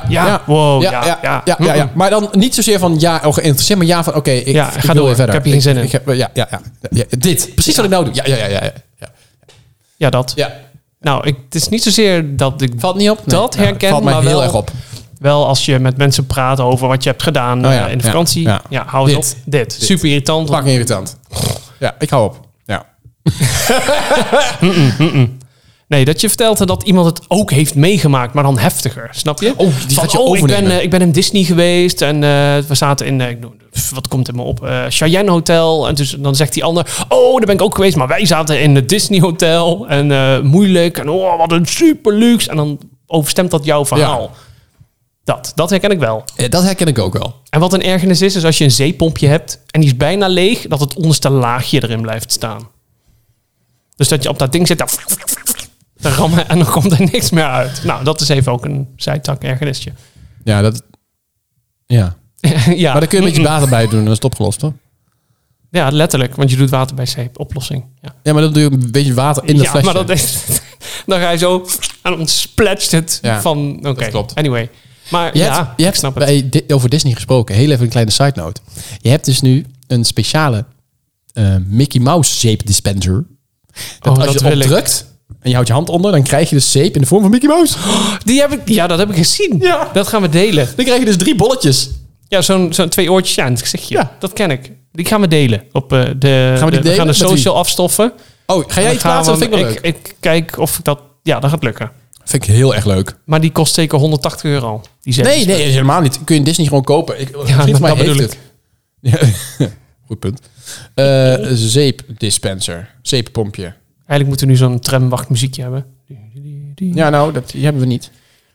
Ja. Maar dan niet zozeer van geïnteresseerd, maar ja van oké, ik ga door. Verder. Ik heb hier geen zin in. Dit. Precies wat ik nou doe. Ja, dat. Ja. Nou, het is niet zozeer dat ik valt niet op. Dat herken, valt mij maar heel wel, erg op. Wel als je met mensen praat over wat je hebt gedaan in de vakantie. Ja, hou eens op. Dit. Super irritant. Fucking irritant. Ja, ik hou op. Ja. Nee, dat je vertelde dat iemand het ook heeft meegemaakt, maar dan heftiger. Snap je? Oh, die gaat je overnemen. Ik ben in Disney geweest en we zaten in... wat komt er me op? Cheyenne Hotel. En dus, dan zegt die ander... Oh, daar ben ik ook geweest, maar wij zaten in het Disney Hotel. En moeilijk. En wat een super luxe. En dan overstemt dat jouw verhaal. Ja. Dat herken ik wel. Dat herken ik ook wel. En wat een ergernis is als je een zeepompje hebt en die is bijna leeg, dat het onderste laagje erin blijft staan. Dus dat je op dat ding zit, te rammen en dan komt er niks meer uit. Nou, dat is even ook een zijtak ergernisje. Ja, dat... Ja. Ja. Maar daar kun je een beetje water bij doen en dan is het opgelost, hoor. Ja, letterlijk, want je doet water bij zeep. Oplossing. Ja, maar dan doe je een beetje water in dat flesje. Maar dan ga je zo en dan splatst het van... Oké, dat klopt. Anyway. Maar je hebt over Disney gesproken. Heel even een kleine side note. Je hebt dus nu een speciale Mickey Mouse zeepdispenser. Als je het opdrukt en je houdt je hand onder, dan krijg je dus zeep in de vorm van Mickey Mouse. Dat heb ik gezien. Ja. Dat gaan we delen. Dan krijg je dus 3 bolletjes. Ja, zo'n 2 oortjes aan het gezichtje. Ja. Dat ken ik. Die gaan we delen. We gaan de social afstoffen. Oh, ga jij iets plaatsen? Dat vind ik wel leuk. Ik kijk of dat... Ja, dat gaat lukken. Vind ik heel erg leuk. Maar die kost zeker €180. Nee, helemaal niet. Kun je Disney gewoon kopen. Dat bedoel ik. Ja. Goed punt. Zeepdispenser. Zeeppompje. Eigenlijk moeten we nu zo'n tramwachtmuziekje hebben. Ja, nou, die hebben we niet.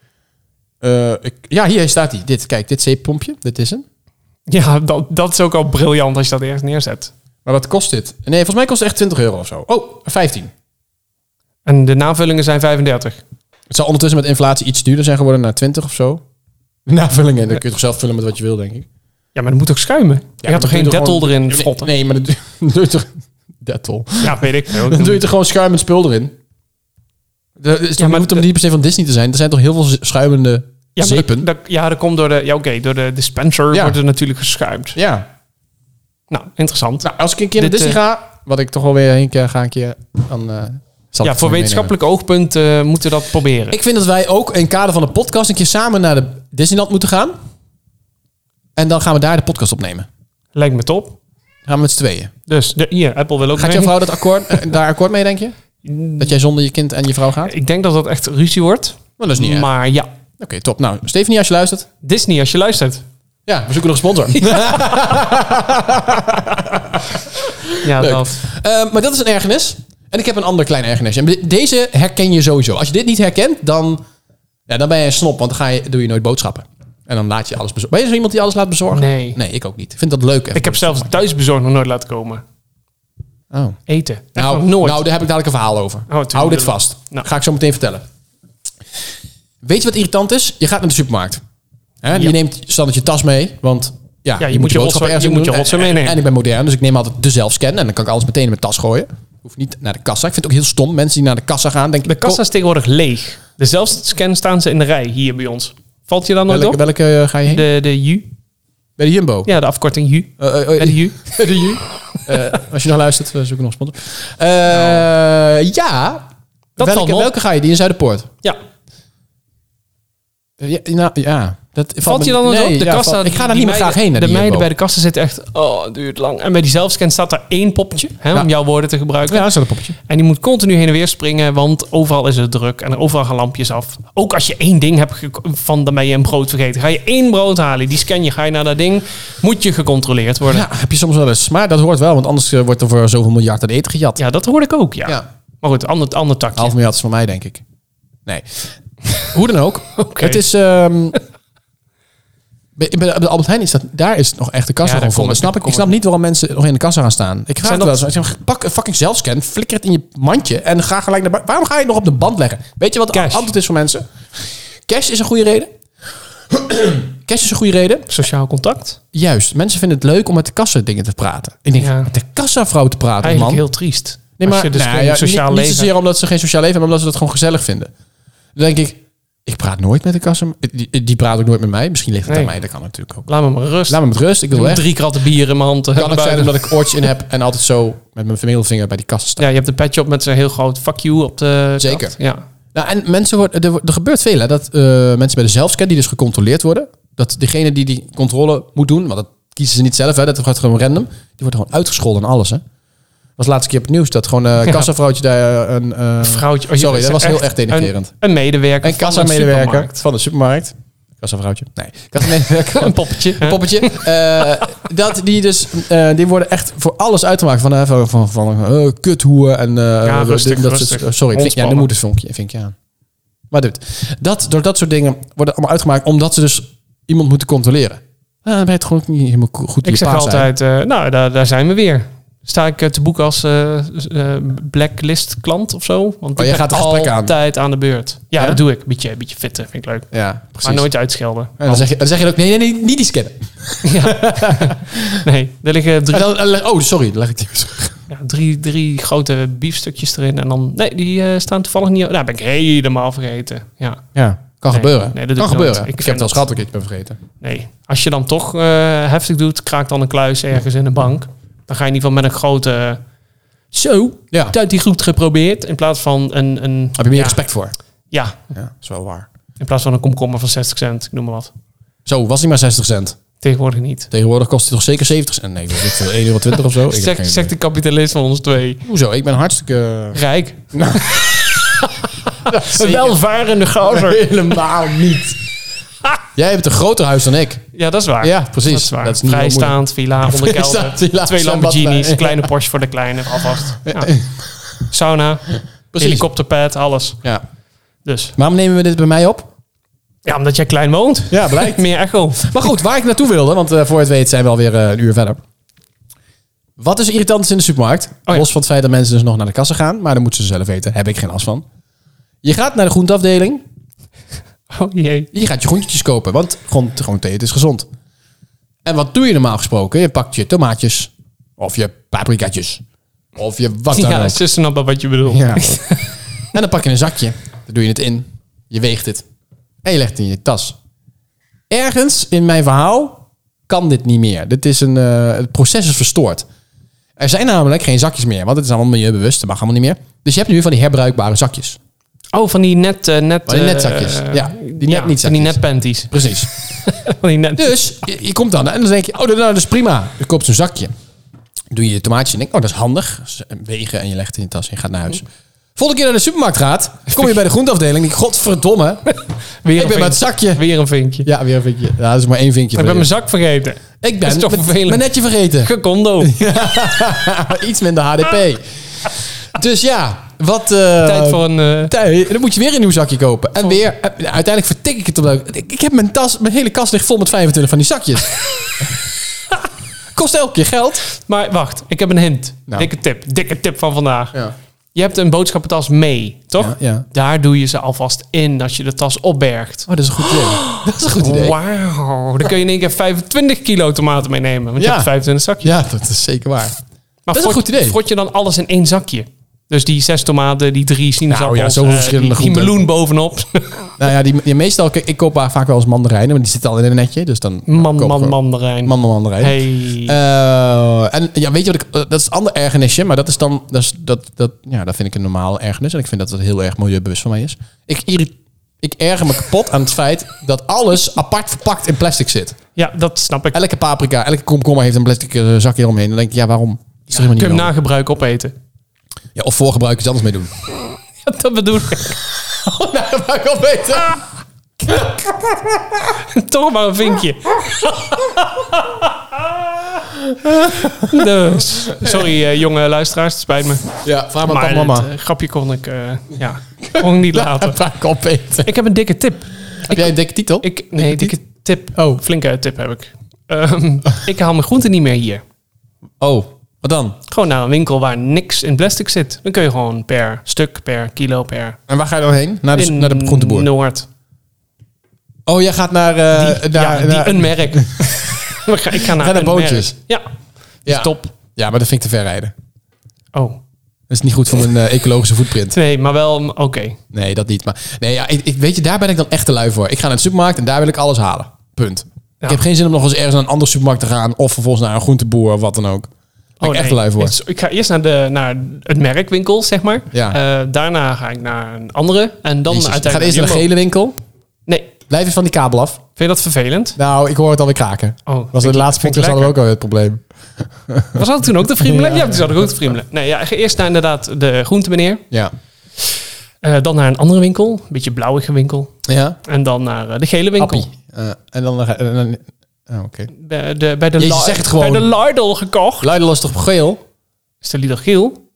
Hier staat hij. Kijk, dit zeeppompje. Dit is hem. Ja, dat is ook al briljant als je dat ergens neerzet. Maar wat kost dit? Nee, volgens mij kost het echt €20 of zo. Oh, 15. En de navullingen zijn 35. Het zal ondertussen met inflatie iets duurder zijn geworden naar 20 of zo. De navullingen, dan kun je toch zelf vullen met wat je wil, denk ik. Ja, maar dat moet toch schuimen? Je gaat toch geen Dettol erin frotten? Nee, maar dan doe je toch... Dettol. Ja, weet ik. Dan doe je er gewoon schuimend spul erin. Maar het hoeft niet per se van Disney te zijn. Er zijn toch heel veel schuimende zeepen? Dat komt door door de dispenser wordt er natuurlijk geschuimd. Ja. Nou, interessant. Nou, als ik een keer naar Disney ga, wat ik toch wel weer een keer ga, dan... voor wetenschappelijk oogpunt moeten we dat proberen. Ik vind dat wij ook in kader van de podcast een keer samen naar de Disneyland moeten gaan. En dan gaan we daar de podcast opnemen. Lijkt me top. Gaan we met z'n tweeën. Dus hier, Apple wil ook Gaat jouw vrouw daar akkoord mee, denk je? Dat jij zonder je kind en je vrouw gaat? Ik denk dat dat echt ruzie wordt. Maar dat is niet erg. Maar ja. Oké, top. Nou, Stephanie, als je luistert. Disney, als je luistert. Ja, we zoeken nog een sponsor. Ja, dat. Maar dat is een ergernis. En ik heb een ander klein ergernis. En deze herken je sowieso. Als je dit niet herkent, dan ben je een snop. Want dan doe je nooit boodschappen. En dan laat je alles bezorgen. Ben je zo iemand die alles laat bezorgen? Nee. Nee, ik ook niet. Ik vind dat leuk. Ik heb zelfs thuisbezorgd nog nooit laten komen. Oh. Eten. Nou, daar heb ik dadelijk een verhaal over. Hou dit vast. Nou. Ga ik zo meteen vertellen. Weet je wat irritant is? Je gaat naar de supermarkt. Je neemt standaard je tas mee. Want je moet je rotzooi meenemen. En ik ben modern, dus ik neem altijd de zelfscan. En dan kan ik alles meteen in mijn tas gooien. Hoef niet naar de kassa. Ik vind het ook heel stom. Mensen die naar de kassa gaan. De kassa is tegenwoordig leeg. De zelfscan staan ze in de rij hier bij ons. Valt je dan nooit op? Welke ga je heen? De Ju. Bij de Jumbo? Ja, de afkorting Ju. Bij de Ju. De Ju. Als je nog luistert, we zoeken nog sponsor. Ja. Welke ga je? Die in Zuiderpoort? Ja. Ja. Valt je dan nog op? De kassa, ik ga daar niet meer graag heen. De meiden bij de kassa zitten echt... Oh, het duurt lang. En bij die zelfscan staat er 1 poppetje. Om jouw woorden te gebruiken. Ja, dat is een poppetje. En die moet continu heen en weer springen. Want overal is het druk. En overal gaan lampjes af. Ook als je 1 ding hebt dan ben je een brood vergeten. Ga je 1 brood halen. Die scan je. Ga je naar dat ding. Moet je gecontroleerd worden. Ja, heb je soms wel eens. Maar dat hoort wel. Want anders wordt er voor zoveel miljard aan eten gejat. Ja, dat hoorde ik ook. Ja. Maar goed, ander takje. 500 miljard is van mij, denk ik. Nee. Hoe dan ook. Okay. Het is... Bij de Albert Heijn is nog echt de kassa gewoon vol. Ik snap niet waarom mensen nog in de kassa gaan staan. Ik vraag het wel eens. Pak een fucking zelfscan, flikker het in je mandje en ga gelijk naar buiten. Waarom ga je het nog op de band leggen? Weet je wat de antwoord is voor mensen? Cash is een goede reden. Cash is een goede reden. Sociaal contact. Juist. Mensen vinden het leuk om met de kassa dingen te praten. Ik denk, met de kassavrouw te praten, eigenlijk man. Heel triest. Nee, maar je dus geen sociaal leven. Niet zozeer omdat ze geen sociaal leven hebben, maar omdat ze dat gewoon gezellig vinden. Dan denk ik praat nooit met de kassa. Die praat ook nooit met mij. Misschien ligt het aan mij. Dat kan natuurlijk ook. Laat me maar rust. Laat me met rust. Ik wil 3 kratten bier in mijn hand. Kan ook zijn omdat ik oortjes in heb en altijd zo met mijn middelvinger bij die kassa sta. Ja, je hebt een petje op met zo'n heel groot fuck you op de Zeker. Kast. Ja. Nou, en mensen er gebeurt veel. Hè, dat mensen bij de zelfscan die dus gecontroleerd worden, dat degene die controle moet doen, want dat kiezen ze niet zelf, hè, dat gaat gewoon random, die wordt gewoon uitgescholden en alles. Hè. Was de laatste keer op het nieuws dat gewoon een kassavrouwtje daar een vrouwtje. Sorry, dat was heel erg denigrerend. Een medewerker. Een kassamedewerker van de supermarkt. Kassavrouwtje. Nee, kassamedewerker. Een poppetje. Een poppetje. Die worden echt voor alles uitgemaakt van kuthoer en rustig. Sorry, ja, dan moet het vinkje aan. Maar door dat soort dingen worden allemaal uitgemaakt omdat ze dus iemand moeten controleren. Dan ben je het gewoon niet helemaal goed. Ik zeg altijd, daar zijn we weer. Sta ik te boeken als blacklist klant of zo? Want je gaat altijd aan de beurt. Ja, dat doe ik. Beetje fitten, vind ik leuk. Ja, precies. Maar nooit uitschelden. En dan zeg je ook, nee, niet die scannen. Ja. Nee, er liggen 3... Oh, sorry, dan leg ik die weer terug. Ja, 3 grote biefstukjes erin. En dan, nee, die staan toevallig niet... Nou, ben ik helemaal vergeten. Ja. Kan gebeuren. Nee, dat kan gebeuren. Ik heb het al gehad, dat ik het ben vergeten. Nee, als je dan toch heftig doet, kraakt dan een kluis ergens in een bank. Dan ga je in ieder geval met een grote... uit die groep geprobeerd. In plaats van een heb je meer respect voor? Ja. Dat is wel waar. In plaats van een komkommer van 60 cent, ik noem maar wat. Zo, was die maar 60 cent? Tegenwoordig niet. Tegenwoordig kost het toch zeker 70 cent? Nee, dat is veel 1,20 of zo. Zegt de kapitalist van ons 2. Hoezo? Ik ben hartstikke... Rijk. Een welvarende gozer. Helemaal niet. Jij hebt een groter huis dan ik. Ja, dat is waar. Ja, precies. Dat is waar. Dat is niet vrijstaand, villa, onderkelder. 2 Lamborghinis, kleine Porsche voor de kleine, alvast. Ja. Sauna, helikopterpad, alles. Ja. Dus. Waarom nemen we dit bij mij op? Ja, omdat jij klein woont. Ja, blijkt. Meer echo. Maar goed, waar ik naartoe wilde, want voor het weet zijn we alweer een uur verder. Wat dus irritant is in de supermarkt, ja. los van het feit dat mensen dus nog naar de kassa gaan, maar dan moeten ze zelf weten, heb ik geen last van. Je gaat naar de groenteafdeling, Oh jee. je gaat je groentjes kopen, want groente eten is gezond. En wat doe je normaal gesproken? Je pakt je tomaatjes, of je paprikaatjes, of je wat dan Ja, ook. ze snappen wat je bedoelt. Ja. En dan pak je een zakje, dan doe je het in, je weegt het en je legt het in je tas. Ergens in mijn verhaal kan dit niet meer. Het proces is verstoord. Er zijn namelijk geen zakjes meer, want het is allemaal milieubewust, dat mag allemaal niet meer. Dus je hebt nu van die herbruikbare zakjes. Oh, van die netzakjes. Ja, die net niet van die zakjes. netpanties. Precies. Van die net... Dus je komt dan en dan denk je, dat is prima. Je koopt zo'n zakje. Doe je je tomaatjes en denk, dat is handig. Wegen en je legt het in je tas en je gaat naar huis. Volgende keer naar de supermarkt gaat, kom je bij de groenteafdeling. Denk, godverdomme. Weer Ik ben met het zakje. Weer een vinkje. Ja, weer een vinkje. Ja, dat is maar één vinkje. Ik ben mijn zak vergeten. Ik Dat is toch ben vervelend. mijn netje vergeten. Gekondo. Iets minder HDP. Dus ja, wat... Tijd voor een... Dan moet je weer een nieuw zakje kopen. En weer... uiteindelijk vertik ik het op. Ik heb mijn hele kast ligt vol met 25 van die zakjes. Kost elke keer geld. Maar wacht, ik heb een hint. Nou. Dikke tip van vandaag. Ja. Je hebt een boodschappentas mee, toch? Ja. Daar doe je ze alvast in als je de tas opbergt. Oh, dat is een goed idee. Dat is een goed idee. Wauw. Dan kun je in één keer 25 kilo tomaten meenemen. Want je Ja. hebt 25 zakjes. Ja, dat is zeker waar. Maar dat is een goed idee. Frot je dan alles in één zakje? Dus die 6 tomaten, die 3 sinaasappels, Nou ja, zoveel verschillende die groenten. meloen bovenop. Nou ja, die meestal... Kijk, ik koop vaak wel eens mandarijnen, maar die zitten al in een netje. Dus dan... Mandarijn. Mandarijn. Hey. En ja, weet je wat dat is een ander ergernisje, maar dat is dan, dat vind ik een normaal ergernis. En ik vind dat het heel erg milieubewust van mij is. Ik erger me kapot aan het feit dat alles apart verpakt in plastic zit. Ja, dat snap ik. Elke paprika, elke komkommer heeft een plastic zakje eromheen. Dan denk ik, ja, waarom? Dat is toch helemaal Kun je niet hem nodig? na gebruik opeten? Ja, of voor gebruik iets anders mee doen. Ja, dat bedoel ik. Na gebruik opeten. Toch maar een vinkje. Dus, sorry jonge luisteraars, het spijt me. Ja, vraag maar Maar aan mama. het grapje kon ik kon niet laten. Gebruik opeten. Ik heb een dikke tip. Heb jij een dikke titel? Dikke tip. Oh. Flinke tip heb ik. Ik haal mijn groenten niet meer hier. Oh, wat dan? Gewoon naar een winkel waar niks in plastic zit. Dan kun je gewoon per stuk, per kilo, per... En waar ga je dan heen? Naar de in groenteboer? Noord. Oh, jij gaat naar... een merk. Ik ga naar naar een Boontjes. merk. Ja, Ja. top. Ja, maar dat vind ik te ver rijden. Oh, Dat is niet goed voor mijn ecologische footprint. nee, maar wel oké. Nee, dat niet. Maar nee, ja, weet je, daar ben ik dan echt te lui voor. Ik ga naar de supermarkt en daar wil ik alles halen. Punt. Ja. Ik heb geen zin om nog eens ergens naar een andere supermarkt te gaan. Of vervolgens naar een groenteboer of wat dan ook. Daar ben ik echt te lui voor. Ik ga eerst naar het merkwinkel, zeg maar. Ja. Daarna ga ik naar een andere. En dan Jezus, uiteindelijk ga eerst naar de Jumbo. gele winkel. Nee, Blijf eens van die kabel af. vind je dat vervelend? Nou, ik hoor het alweer kraken. Oh, Was vind de ik- laatste vind ik podcast hadden we ook al het probleem. Was dat toen ook te friemelen? Ja. Ja, die zat ook te friemelen. Nee, ja, ik ga eerst naar inderdaad de groentemeneer. Ja. Dan naar een andere winkel. Een beetje blauwige winkel. Ja. En dan naar de gele winkel. Appie. En dan... oké. Bij de Jezus, zeg het gewoon. Bij de Lidl gekocht. Lidl is toch geel? Is de Lidl geel?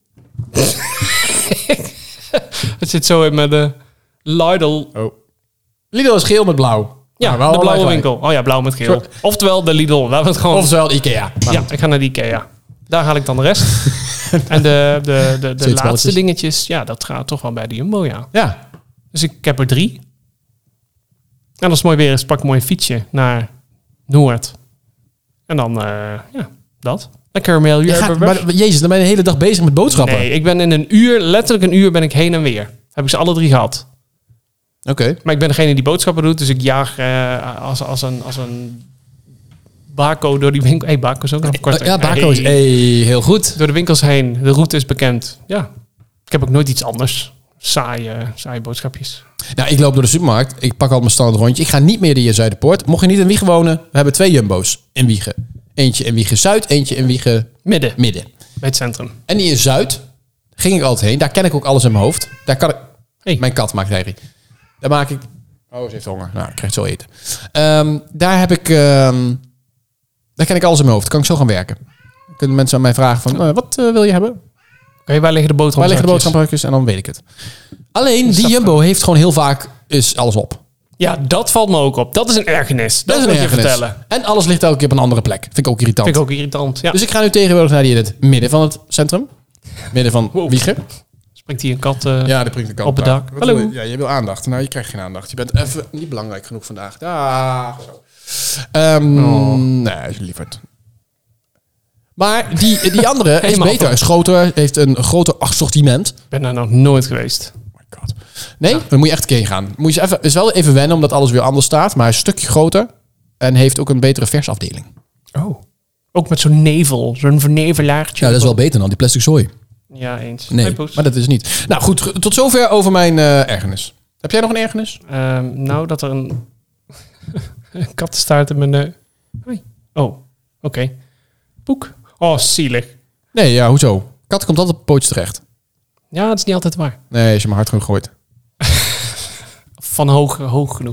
Het zit zo in met de Lidl. Oh. Lidl is geel met blauw. Ja, Maar wel de blauwe gelijk. winkel. Oh ja, blauw met geel. Sorry. Oftewel de Lidl. Laten we het gewoon... Oftewel de Ikea. Maar Ja, ik ga naar de Ikea. Daar haal ik dan de rest. En de laatste balletjes. dingetjes, ja, dat gaat toch wel bij de Jumbo, ja. Ja. Dus ik heb er 3. En als het mooi weer is, pak ik mooi een fietsje naar Noord. En dan, ja, dat. Lekker mail. Maar Jezus, dan ben je de hele dag bezig met boodschappen. Nee, ik ben in een uur, letterlijk een uur ben ik heen en weer. Heb ik ze alle 3 gehad. Oké. Maar ik ben degene die boodschappen doet, dus ik jaag als een bako door die winkel. Hey, bako is ook nog kort. Ja, Baco is heel goed. Door de winkels heen. De route is bekend. Ja. Ik heb ook nooit iets anders. Saaie boodschapjes. Nou, ik loop door de supermarkt. Ik pak al mijn standaard rondje. Ik ga niet meer in Zuiderpoort. Mocht je niet in Wiegen wonen, we hebben 2 Jumbo's in Wiegen. Eentje in Wiegen Zuid, eentje in Wiegen Midden. Midden. Bij het centrum. En die in Zuid ging ik altijd heen. Daar ken ik ook alles in mijn hoofd. Daar kan ik... Hey. Mijn kat maakt herrie. Daar maak ik... Oh, ze heeft honger. Nou, ik krijg zo eten. Daar heb ik... daar ken ik alles in mijn hoofd. Kan ik zo gaan werken. Dan kunnen mensen aan mij vragen van... wat wil je hebben? Oké, waar liggen de boterhammen? Waar liggen de boodschappenpakjes? En dan weet ik het. Alleen, die Jumbo heeft gewoon heel vaak is alles op. Ja, dat valt me ook op. Dat is een ergernis. Dat is moet een je ergernis. vertellen. En alles ligt elke keer op een andere plek. Vind ik ook irritant. Vind ik ook irritant. Ja. Dus ik ga nu tegenwoordig naar die in het midden van het centrum. Midden van Wijchen. Springt hier een kat Ja, de prikt de kant op het dak. Wat Hallo. wil je? Ja, je wil aandacht. Nou, je krijgt geen aandacht. Je bent even niet belangrijk genoeg vandaag. Dag. Zo. Nee, lieverd. Maar die andere is Helemaal beter. van. Is groter. Heeft een groter assortiment. Ik ben daar nog nooit geweest. Oh my god. Nee, dan moet je echt een keer gaan. Moet je is wel even wennen, omdat alles weer anders staat. Maar hij is een stukje groter. En heeft ook een betere versafdeling. Oh. Ook met zo'n nevel. Zo'n vernevelaartje. Ja, dat is wel beter dan die plastic zooi. Ja, eens. Nee, Hey, Poes. maar dat is niet. Nou goed, tot zover over mijn ergernis. Heb jij nog een ergernis? Nou, dat er een kattenstaart in mijn neus. Hoi. Oh, oké. Poek. Oh, zielig. Nee, ja, hoezo? Kat komt altijd op pootjes terecht. Ja, dat is niet altijd waar. Nee, als je maar hard genoeg gooit. Van hoog genoeg.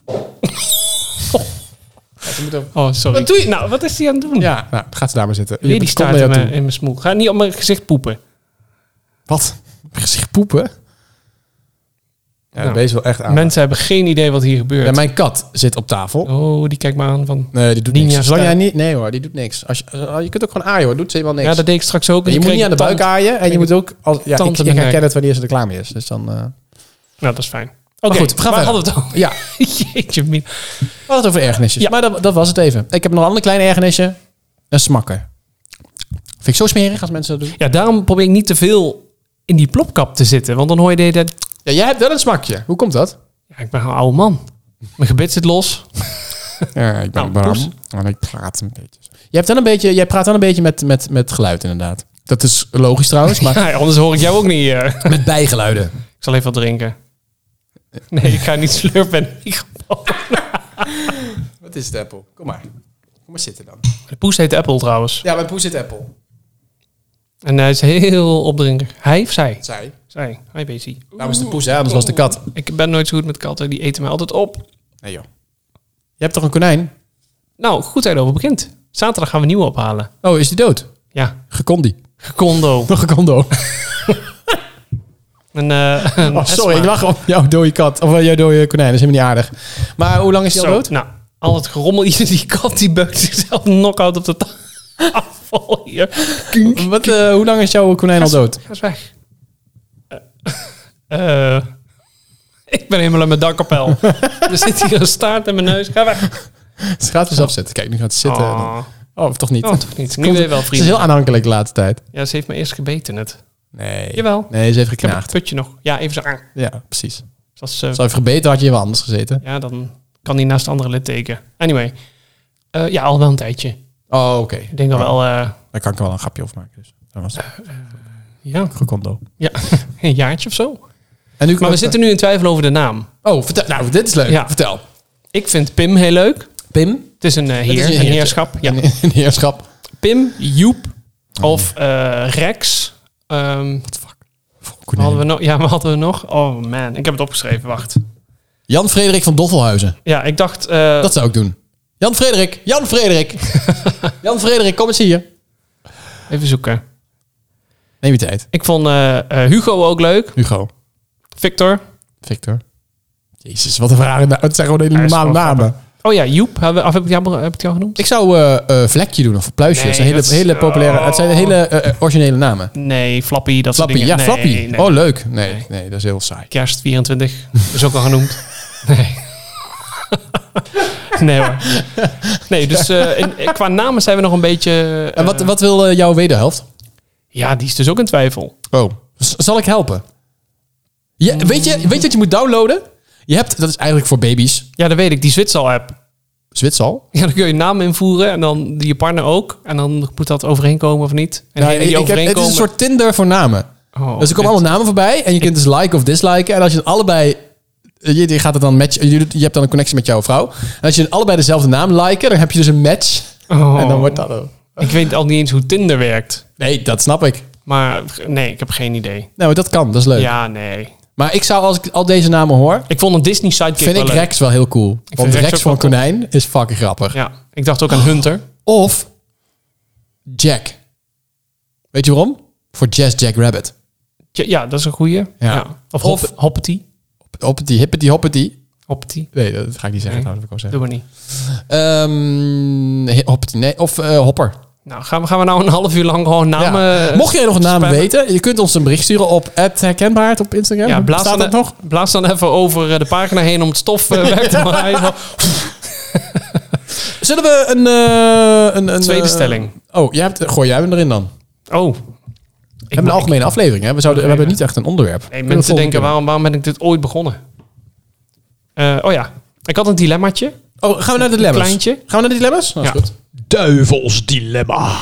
Oh, sorry. Wat doe je? Nou, wat is die aan het doen? Ja, nou, gaat ze daar maar zitten. Weer die Komt staart naar in jou toe. mijn smoel. Ga niet op mijn gezicht poepen. Wat? Op je gezicht poepen? Ja, Nou, dat is wel echt aan. Mensen hebben geen idee wat hier gebeurt. Ja, mijn kat zit op tafel. Oh, die kijkt me aan van... Nee, die doet Ninja niks. Zolang stijl. jij niet... Nee hoor, die doet niks. Je kunt ook gewoon aaien hoor. Doet ze helemaal niks. Ja, dat deed ik straks ook. En je moet niet aan de buik aaien. En je moet ook... Ik tand in mijn herken nek. het wanneer ze er klaar mee is. Dus dan... Nou, dat is fijn. Oké, goed, we gaan waar verder. hadden we het over? Ja, Jeetje, min. we hadden het over ergernisjes. Ja. Maar dat was het even. Ik heb nog een ander klein ergernisje. Een smakker. Vind ik zo smerig als mensen dat doen. Ja, daarom probeer ik niet te veel in die plopkap te zitten. Want dan hoor je dat... Ja, jij hebt wel een smakje. Hoe komt dat? Ja, ik ben een oude man. Mijn gebit zit los. Ja, ik ben Nou, Bram. Poes. En ik praat een beetje. Jij praat wel een beetje met geluid inderdaad. Dat is logisch trouwens, maar Ja, anders hoor ik jou ook niet. met bijgeluiden. Ik zal even wat drinken. Nee, ik ga niet slurpen. Wat is het, Apple? Kom maar zitten dan. De poes heet Apple trouwens. Ja, mijn poes zit Apple. En hij is heel opdrinker. Hij of zij? Zij. Zij. Hij weet hij. Daarom is de poes, hè? Anders was de kat. Ik ben nooit zo goed met katten. Die eten mij altijd op. Nee joh. Je hebt toch een konijn? Nou, goed dat je erover begint. Zaterdag gaan we een nieuwe ophalen. Oh, is die dood? Ja, Gekondi. gekondo. Nog een kondo. Een Oh, sorry, ik Esma. lach op jouw dode kat. Of jouw dode konijn. Dat is helemaal niet aardig. Maar hoe lang is die al Zo, dood? nou, al het gerommel hier. Die kat die beukt zichzelf knock-out op de tafel hier. Hoe lang is jouw konijn al dood? Ga eens weg. Ik ben helemaal aan mijn dakkapel. Er zit hier een staart in mijn neus. Ga weg. Ze gaat dus afzetten. Kijk, nu gaat ze zitten. Oh, Oh, of toch niet? oh toch niet. Nu weer wel Ze is vrienden. heel aanhankelijk de laatste tijd. Ja, ze heeft me eerst gebeten net. Nee. Jawel. Nee, ze heeft Ik heb het geknaagd. putje nog. Ja, even zo aan. Ja, precies. Zoals, Zou je gebeten, had je wel anders gezeten. ja, dan kan die naast de andere litteken. Anyway. Ja, al wel een tijdje. Oh, oké. Ik denk al wel... Daar kan ik wel een grapje over maken. Dus. Dat was ja, gekondo. ja, een jaartje of zo. En nu Maar we zitten nu in twijfel over de naam. Oh, vertel. Nou, dit is leuk. Ja. Vertel. Ik vind Pim heel leuk. Pim. Het is een heer, Het is een heertje. heerschap. Ja. Een heerschap. Pim, Joep of Rex. Hadden we nog? Ja, maar hadden we nog? Oh man, ik heb het opgeschreven. Wacht. Jan-Frederik van Doffelhuizen. Ja, ik dacht... Dat zou ik doen. Jan-Frederik. Jan-Frederik. Jan-Frederik, kom eens hier. Even zoeken. Neem je tijd. Ik vond Hugo ook leuk. Hugo. Victor. Victor. Jezus, wat een rare naam. Het zijn gewoon hele Hij is normale gewoon namen. Oh ja, Joep. Heb ik het jou genoemd? Ik zou Vlekje doen of Pluisje. Nee, Het zijn dat is- hele populaire... Het zijn hele originele namen. Nee, Flappy. Dat soort Flappy. dingen. Ja, Nee, Flappy. nee. Oh, leuk. Nee, dat is heel saai. Kerst 24. Is ook al genoemd. Nee. Nee hoor. Nee, dus qua namen zijn we nog een beetje... En wat wil jouw wederhelft? Ja, die is dus ook in twijfel. Oh. Zal ik helpen? Ja, weet je wat je moet downloaden? Je hebt, dat is eigenlijk voor baby's. Ja, dat weet ik. Die Zwitsal-app. Zwitsal? Ja, dan kun je naam invoeren en dan je partner ook. En dan moet dat overeenkomen of niet. En degene die het is overeenkomen... een soort Tinder voor namen. Oh, Dus er komen allemaal namen voorbij. En je kunt dus liken of disliken. En als je het allebei... Je gaat het dan matchen. Je hebt dan een connectie met jouw vrouw. En als je allebei dezelfde naam liken, dan heb je dus een match. Oh. En dan wordt dat ook. Ik weet al niet eens hoe Tinder werkt. Nee, dat snap ik. Maar nee, ik heb geen idee. Nou, maar dat kan. Dat is leuk. Ja, nee. Maar ik zou, als ik al deze namen hoor... Ik vond een Disney sidekick Vind ik wel leuk. Rex wel heel cool. Want vind Rex Rex ook voor een wel cool. konijn is fucking grappig. Ja, ik dacht ook aan Hunter. Of Jack. Weet je waarom? Voor Jazz Jack Rabbit. Ja, dat is een goeie. Ja. Ja. Of Of- Hoppety. Hoppety, hippety, hoppety. Hoppity. Nee, dat ga ik niet zeggen. Nee. Dat wil ik al Doe zeggen. maar niet. Hoppity, nee. Of Hopper. Nou, gaan we nou een half uur lang gewoon namen... Ja. Mocht jij nog een naam spammen? weten, je kunt ons een bericht sturen op @herkenbaard op Instagram. Ja, Staat dat nog? blaas dan even over de pagina heen om het stof weg te maken. Zullen we een Tweede stelling. Jij hem erin dan. Oh. We hebben een algemene aflevering. Hè? We hebben niet echt een onderwerp. Nee, mensen denken, waarom ben ik dit ooit begonnen? Ik had een dilemmaatje. Oh, gaan we naar de dilemma's? Kleintje. Gaan we naar de dilemma's? Dat is Ja. goed. Duivels dilemma.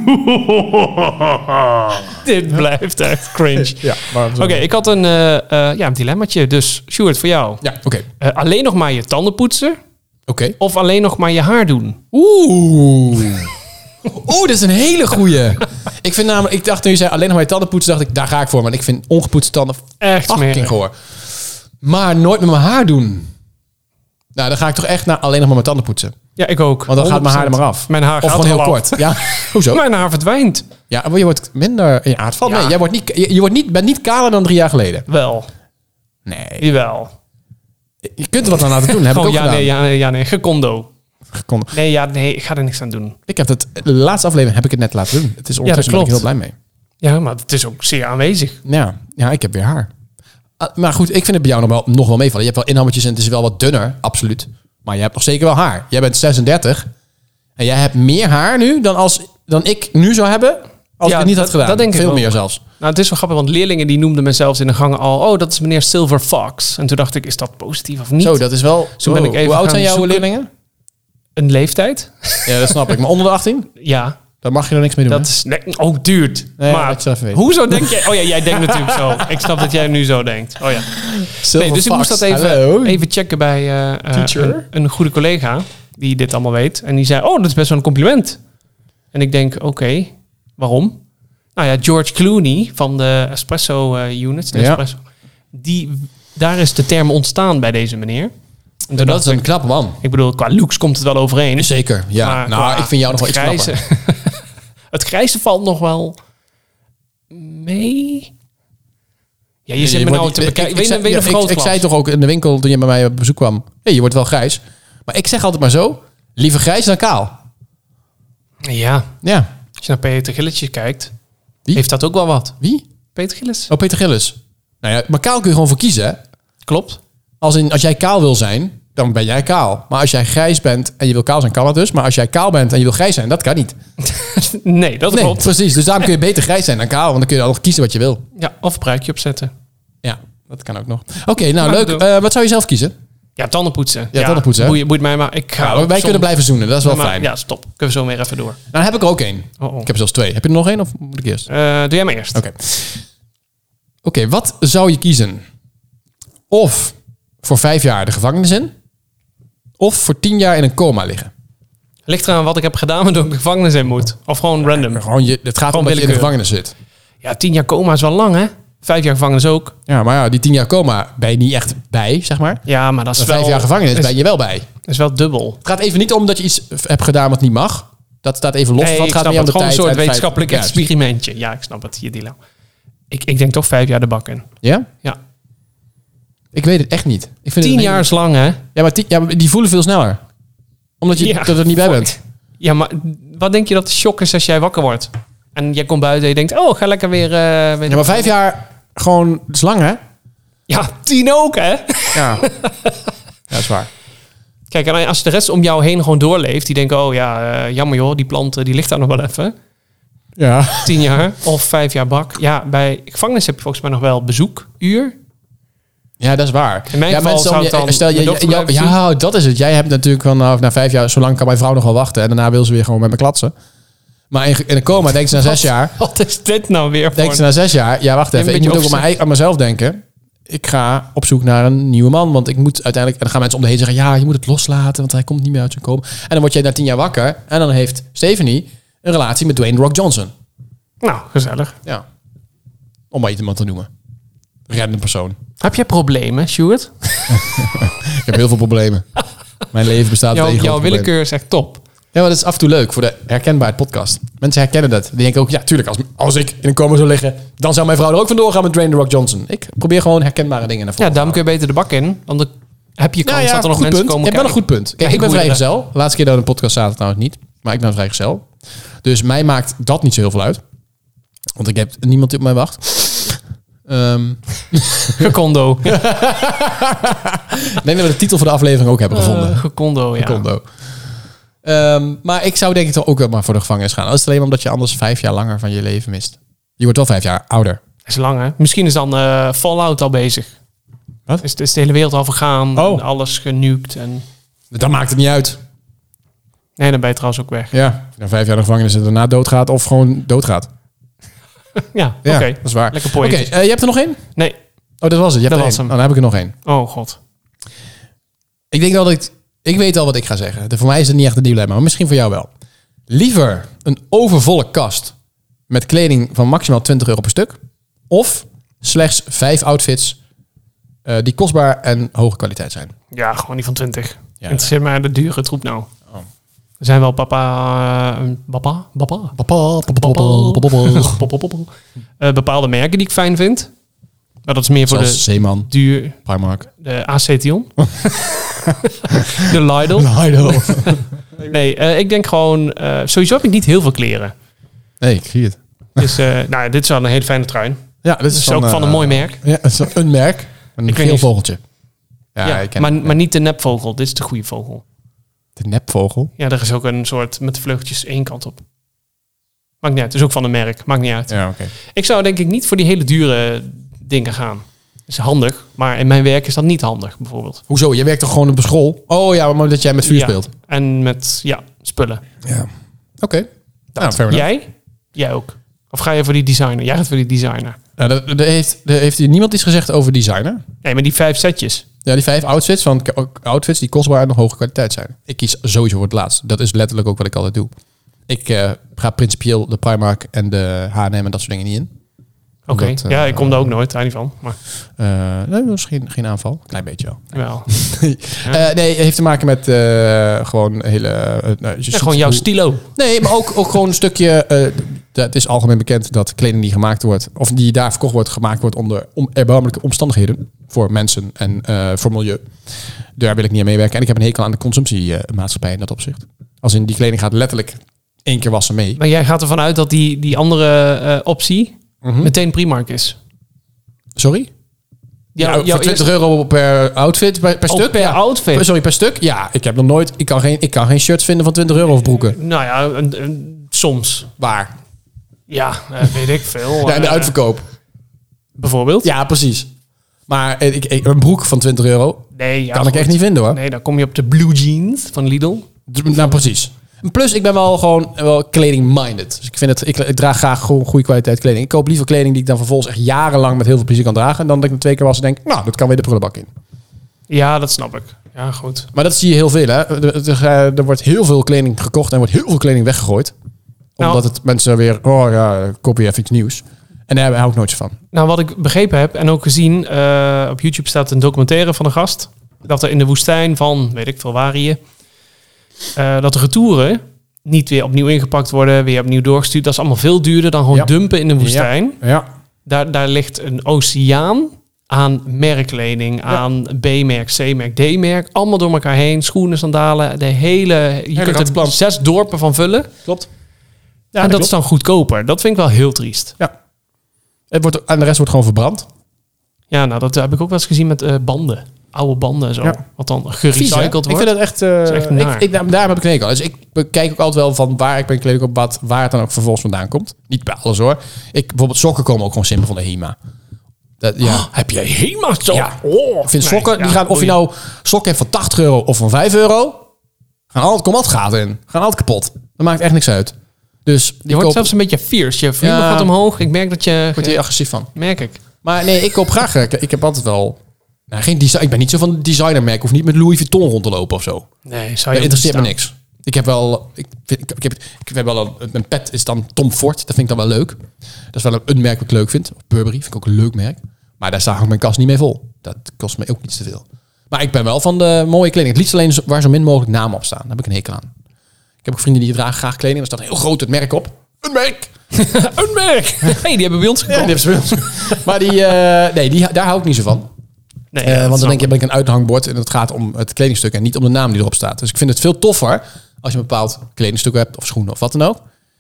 Dit blijft echt cringe. Ja, maar Oké, ik had een dilemmaatje. Dus, Sjoerd, voor jou. Ja, oké. Alleen nog maar je tanden poetsen Oké. of alleen nog maar je haar doen? Oeh, dat is een hele goeie. Ik dacht toen je zei alleen nog maar je tanden poetsen, dacht ik, daar ga ik voor. Maar ik vind ongepoetste tanden Echt fucking smerig. goor. Maar nooit met mijn haar doen. Nou, dan ga ik toch echt naar alleen nog maar mijn tanden poetsen. Ja, ik ook. Want dan gaat mijn haar er maar af. Mijn haar Of gaat gewoon er heel al kort. af. Ja, hoezo? Mijn haar verdwijnt. Ja, maar je wordt minder... Ja, het valt Ja. mee. Jij bent niet kaler dan 3 jaar geleden. Wel. Nee. Jawel. Je kunt er wat aan laten doen. Heb ik Gewoon ook gedaan. nee. Gecondo. Gekonden. Nee, ik ga er niks aan doen. Ik heb het... De laatste aflevering heb ik het net laten doen. Het is ondertussen ben ik heel klopt. blij mee. Ja, maar het is ook zeer aanwezig. Ja, ik heb weer haar. Maar goed, ik vind het bij jou nog wel meevallen. Je hebt wel inhammetjes en het is wel wat dunner, absoluut. Maar je hebt nog zeker wel haar. Jij bent 36 en jij hebt meer haar nu dan ik nu zou hebben als ik het niet had gedaan. Dat denk ik Veel ook. meer zelfs. Nou, het is wel grappig, want leerlingen die noemden me zelfs in de gangen al... Oh, dat is meneer Silver Fox. En toen dacht ik, is dat positief of niet? Zo, dat is wel... Zo ben ik even Hoe oud gaan zijn jouw zoeken. leerlingen? Een leeftijd? Ja, dat snap ik. Maar onder de 18? Ja, Dan mag je er niks mee doen. dat is... Nee, oh, duurt. Nee, maar dat je even weet. hoezo denk jij... Oh ja, jij denkt natuurlijk zo. Ik snap dat jij nu zo denkt. Oh ja. Silver Nee, dus ik Fox. moest dat Hallo. even checken bij Teacher? een goede collega... die dit allemaal weet. En die zei, oh, dat is best wel een compliment. En ik denk, oké, waarom? Nou ja, George Clooney van de Espresso Units... de Ja. Espresso, daar is de term ontstaan bij deze meneer. En toen Dat dacht is een ik, knappe man. ik bedoel, qua looks komt het wel overeen. Zeker, ja. Maar Nou, qua ik vind jou nog wel iets grijze- knapper. Het grijze valt nog wel mee. Ja, je zit me nou te bekijken. Ik zei toch ook in de winkel toen je bij mij op bezoek kwam... Hey, je wordt wel grijs. Maar ik zeg altijd maar zo... Liever grijs dan kaal. Ja, Ja. als je naar Peter Gilletje kijkt, Wie? heeft dat ook wel wat. Wie? Peter Gillis. Oh, Peter Gillis. Nou ja, maar kaal kun je gewoon voor kiezen, hè? Klopt. Als jij kaal wil zijn, dan ben jij kaal. Maar als jij grijs bent en je wil kaal zijn, kan dat dus. Maar als jij kaal bent en je wil grijs zijn, dat kan niet. Nee, dat Nee, klopt. precies. Dus daarom kun je beter grijs zijn dan kaal. Want dan kun je dan nog kiezen wat je wil. Ja, of een pruikje opzetten. Ja, dat kan ook nog. Oké, nou Maar leuk. doe. Wat zou je zelf kiezen? Ja, tandenpoetsen. tandenpoetsen, hè? Boeit mij maar. Ik ga Ja, ook wij soms- kunnen blijven zoenen. Dat is wel maar- fijn. Ja, stop. Kunnen we zo weer even door. Nou, dan heb ik er ook één. Oh. Ik heb er zelfs 2. Heb je er nog één of moet ik eerst? Doe jij maar eerst. Oké, wat zou je kiezen? Of voor 5 jaar de gevangenis in? Of voor 10 jaar in een coma liggen? Ligt eraan wat ik heb gedaan waardoor ik de gevangenis in moet. Of gewoon random. Gewoon het gaat om dat je in de gevangenis zit. Ja, 10 jaar coma is wel lang, hè? 5 jaar gevangenis ook. Ja, maar ja, die 10 jaar coma ben je niet echt bij, zeg maar. Ja, maar dat is En wel... 5 jaar gevangenis ben je wel bij. is wel dubbel. Het gaat even niet om dat je iets hebt gedaan wat niet mag. Dat staat even los. Nee, van. ik Het gaat snap meer om het. de Gewoon tijd. een soort en het feit- wetenschappelijk Juist. experimentje. Ja, ik snap het. Hier, Dilo. Ik denk toch 5 jaar de bak in. Ja? Ja. Ik weet het echt niet. Ik vind 10 het jaar is lang, hè? Ja, maar die voelen veel sneller. Omdat je Ja, er niet bij bent. Ja, maar wat denk je dat de shock is als jij wakker wordt? En jij komt buiten en je denkt, oh, ga lekker weer... Ja, maar 5 jaar gewoon is lang, hè? Ja, 10 ook, hè? Ja. Dat is waar. Kijk, en als de rest om jou heen gewoon doorleeft, die denken, oh ja, jammer joh, die plant die ligt daar nog wel even. Ja. 10 jaar of 5 jaar bak. Ja, bij gevangenis heb je volgens mij nog wel bezoekuur. Ja, dat is waar. In mijn ja, geval mensen zou om ik dan stel, mijn dochter blijven zien. ja, dat is het. Jij hebt natuurlijk van na 5 jaar, zolang kan mijn vrouw nog wel wachten. En daarna wil ze weer gewoon met me klatsen. Maar in een coma denkt ze na 6 jaar. Wat is dit nou weer voor? Denkt ze na 6 jaar, ja wacht even, Een ik beetje moet ook aan mezelf denken. Ik ga op zoek naar een nieuwe man, want ik moet uiteindelijk... En dan gaan mensen om de heen zeggen, ja, je moet het loslaten, want hij komt niet meer uit zijn coma. En dan word jij na 10 jaar wakker en dan heeft Stephanie een relatie met Dwayne Rock Johnson. Nou, gezellig. Ja. Om maar iemand te noemen. Random persoon. Heb jij problemen, Sjoerd? Ik heb heel veel problemen. Mijn leven bestaat uit één groot Jouw probleem. willekeur is echt top. Ja, maar dat is af en toe leuk voor de herkenbaarheid podcast. Mensen herkennen dat. Die denken ook, ja, tuurlijk, als ik in een coma zou liggen, dan zou mijn vrouw er ook vandoor gaan met Dwayne The Rock Johnson. Ik probeer gewoon herkenbare dingen naar Ja, voren. daarom kun je beter de bak in. Want dan Heb je kans dat er nog goed mensen punt. komen Je hebt wel een kijken? goed punt. Kijk, Ja, ik ben hoe je vrijgezel. Laatste keer dat we een podcast zaten trouwens niet. Maar ik ben vrijgezel. Dus mij maakt dat niet zo heel veel uit. Want ik heb niemand die op mij wacht. Gekondo. Ik denk dat we de titel voor de aflevering ook hebben gevonden. Gekondo, ja. Gekondo. Maar ik zou denk ik toch ook wel maar voor de gevangenis gaan. Dat is alleen omdat je anders 5 jaar langer van je leven mist. Je wordt wel 5 jaar ouder. Dat is lang, hè? Misschien is dan Fallout al bezig. Wat? Is de hele wereld al vergaan. Oh. En alles genukt. En... Dan maakt het niet uit. Nee, dan ben je trouwens ook weg. Ja, als je na 5 jaar in de gevangenis en daarna doodgaat of gewoon doodgaat. Ja, Ja, oké. dat is waar. Lekker Oké, poëtisch. je hebt er nog één? Nee. Oh, dat was het. Je hebt Dat er was één. hem. Oh, dan heb ik er nog één. Oh, god. Ik denk dat ik weet al wat ik ga zeggen. Voor mij is het niet echt een dilemma, maar misschien voor jou wel. Liever een overvolle kast met kleding van maximaal €20 per stuk. Of slechts 5 outfits die kostbaar en hoge kwaliteit zijn. Ja, gewoon die van 20. Ja. Interesseert mij de dure troep nou. Oh. Er zijn wel bepaalde merken die ik fijn vind. Maar dat is meer voor Zoals de Zeeman, duur... Primark. De Acetion. De Lidl. Nee, ik denk gewoon... sowieso heb ik niet heel veel kleren. Nee, ik zie het. Dus dit is wel een hele fijne trui. Ja, dit is ook van een mooi merk. Ja, het is een merk. Een Ik weet geel niet- vogeltje. Ja, ik ken het. maar niet de nepvogel. Dit is de goede vogel. De nepvogel. Ja, er is ook een soort met de vleugeltjes één kant op. Maakt niet uit. Het is ook van een merk. Maakt niet uit. Ja, oké. Ik zou denk ik niet voor die hele dure dingen gaan. Dat is handig. Maar in mijn werk is dat niet handig, bijvoorbeeld. Hoezo? Je werkt toch gewoon op een school? Oh ja, maar dat jij met vuur Ja. speelt. En met, spullen. Ja. Oké. Nou, fair enough. Jij? Jij ook. Of ga je voor die designer? Jij gaat voor die designer. Nou, er heeft hier niemand iets gezegd over designer. Nee, maar die 5 setjes. Ja, die 5 outfits die kostbaar en hoge kwaliteit zijn. Ik kies sowieso voor het laatste. Dat is letterlijk ook wat ik altijd doe. Ik ga principieel de Primark en de H&M en dat soort dingen niet in. Oké. Omdat, Ja, ik kom daar ook nooit. Daar niet van. Maar Nee, dat is geen aanval. Klein beetje wel. wel. Nee, het heeft te maken met gewoon hele... je ziet Gewoon jouw hoe- stilo. Nee, maar ook gewoon een stukje... het is algemeen bekend dat kleding die gemaakt wordt... of die daar verkocht wordt, gemaakt wordt onder erbarmelijke omstandigheden... voor mensen en voor milieu. Daar wil ik niet aan meewerken. En ik heb een hekel aan de consumptiemaatschappij in dat opzicht. Als in die kleding gaat letterlijk 1 keer wassen mee. Maar jij gaat ervan uit dat die andere optie meteen Primark is. Sorry? Ja, Jouw voor €20 per outfit, per stuk? per Ja. outfit? Sorry, per stuk? Ja, ik heb nog nooit... Ik kan geen shirts vinden van €20 of broeken. Nou ja, soms. Waar? Ja, weet ik veel. Ja, in de uitverkoop. Bijvoorbeeld? Ja, precies. Maar een broek van €20 Nee, ja, kan ik goed. echt niet vinden, hoor. Nee, dan kom je op de blue jeans van Lidl. Nou, precies. Plus, ik ben wel gewoon kleding-minded. Dus ik draag graag gewoon goede kwaliteit kleding. Ik koop liever kleding die ik dan vervolgens echt jarenlang met heel veel plezier kan dragen. Dan dat ik hem 2 keer was en denk, nou, dat kan weer de prullenbak in. Ja, dat snap ik. Ja, goed. Maar dat zie je heel veel, hè. Er wordt heel veel kleding gekocht en wordt heel veel kleding weggegooid. Nou. Omdat het mensen weer, koop je even iets nieuws. En daar hou ik nooit zo van. Nou, wat ik begrepen heb en ook gezien, op YouTube staat een documentaire van een gast. Dat er in de woestijn van, weet ik veel waar hier, dat de retouren niet weer opnieuw ingepakt worden, weer opnieuw doorgestuurd. Dat is allemaal veel duurder dan gewoon Ja. dumpen in de woestijn. Ja. Daar ligt een oceaan aan merkkleding, aan B-merk, C-merk, D-merk. Allemaal door elkaar heen. Schoenen, sandalen, de hele... Je kunt er rattenplan. 6 dorpen van vullen. Klopt. Ja, en dat is dan goedkoper. Dat vind ik wel heel triest. Ja. En de rest wordt gewoon verbrand. Ja, nou, dat heb ik ook wel eens gezien met banden. Oude banden en zo. Ja. Wat dan Vies, hè? gerecycled Ik wordt. vind dat echt... is echt naar. Daar heb ik een hekel aan. Dus ik kijk ook altijd wel van waar ik ben kleding op bad, waar het dan ook vervolgens vandaan komt. Niet bij alles, hoor. Bijvoorbeeld sokken komen ook gewoon simpel van de HEMA. Heb jij helemaal zo? Ja. Oh, Ik vind nee, sokken, ja, die gaan, of je goeie. nou sokken hebt van €80 of van €5, komt altijd gaten in. Gaan altijd kapot. Dat maakt echt niks uit. Dus Je wordt zelfs een beetje fierce. Je volume Ja. gaat omhoog. Ik merk dat je... word hier agressief van. Merk ik. Maar nee, ik koop graag. Ik heb altijd wel... Nou, geen design. Ik ben niet zo van designermerk. Of niet met Louis Vuitton rond te lopen of zo. Nee, Dat zou je interesseert me staan. niks. Ik heb wel... Ik heb wel mijn pet is dan Tom Ford. Dat vind ik dan wel leuk. Dat is wel een merk wat ik leuk vind. Burberry vind ik ook een leuk merk. Maar daar staat mijn kast niet mee vol. Dat kost me ook iets te veel. Maar ik ben wel van de mooie kleding. Het liefst alleen waar zo min mogelijk namen op staan. Daar heb ik een hekel aan. Ik heb ook vrienden die dragen graag kleding. Er staat heel groot het merk op. Een merk! Een merk! Hey, die hebben bij ons Ja, gekocht. die hebben ze bij ons. Maar daar hou ik niet zo van. Nee, Want dan denk je, ben ik een uithangbord en het gaat om het kledingstuk en niet om de naam die erop staat. Dus ik vind het veel toffer als je een bepaald kledingstuk hebt of schoenen of wat dan ook.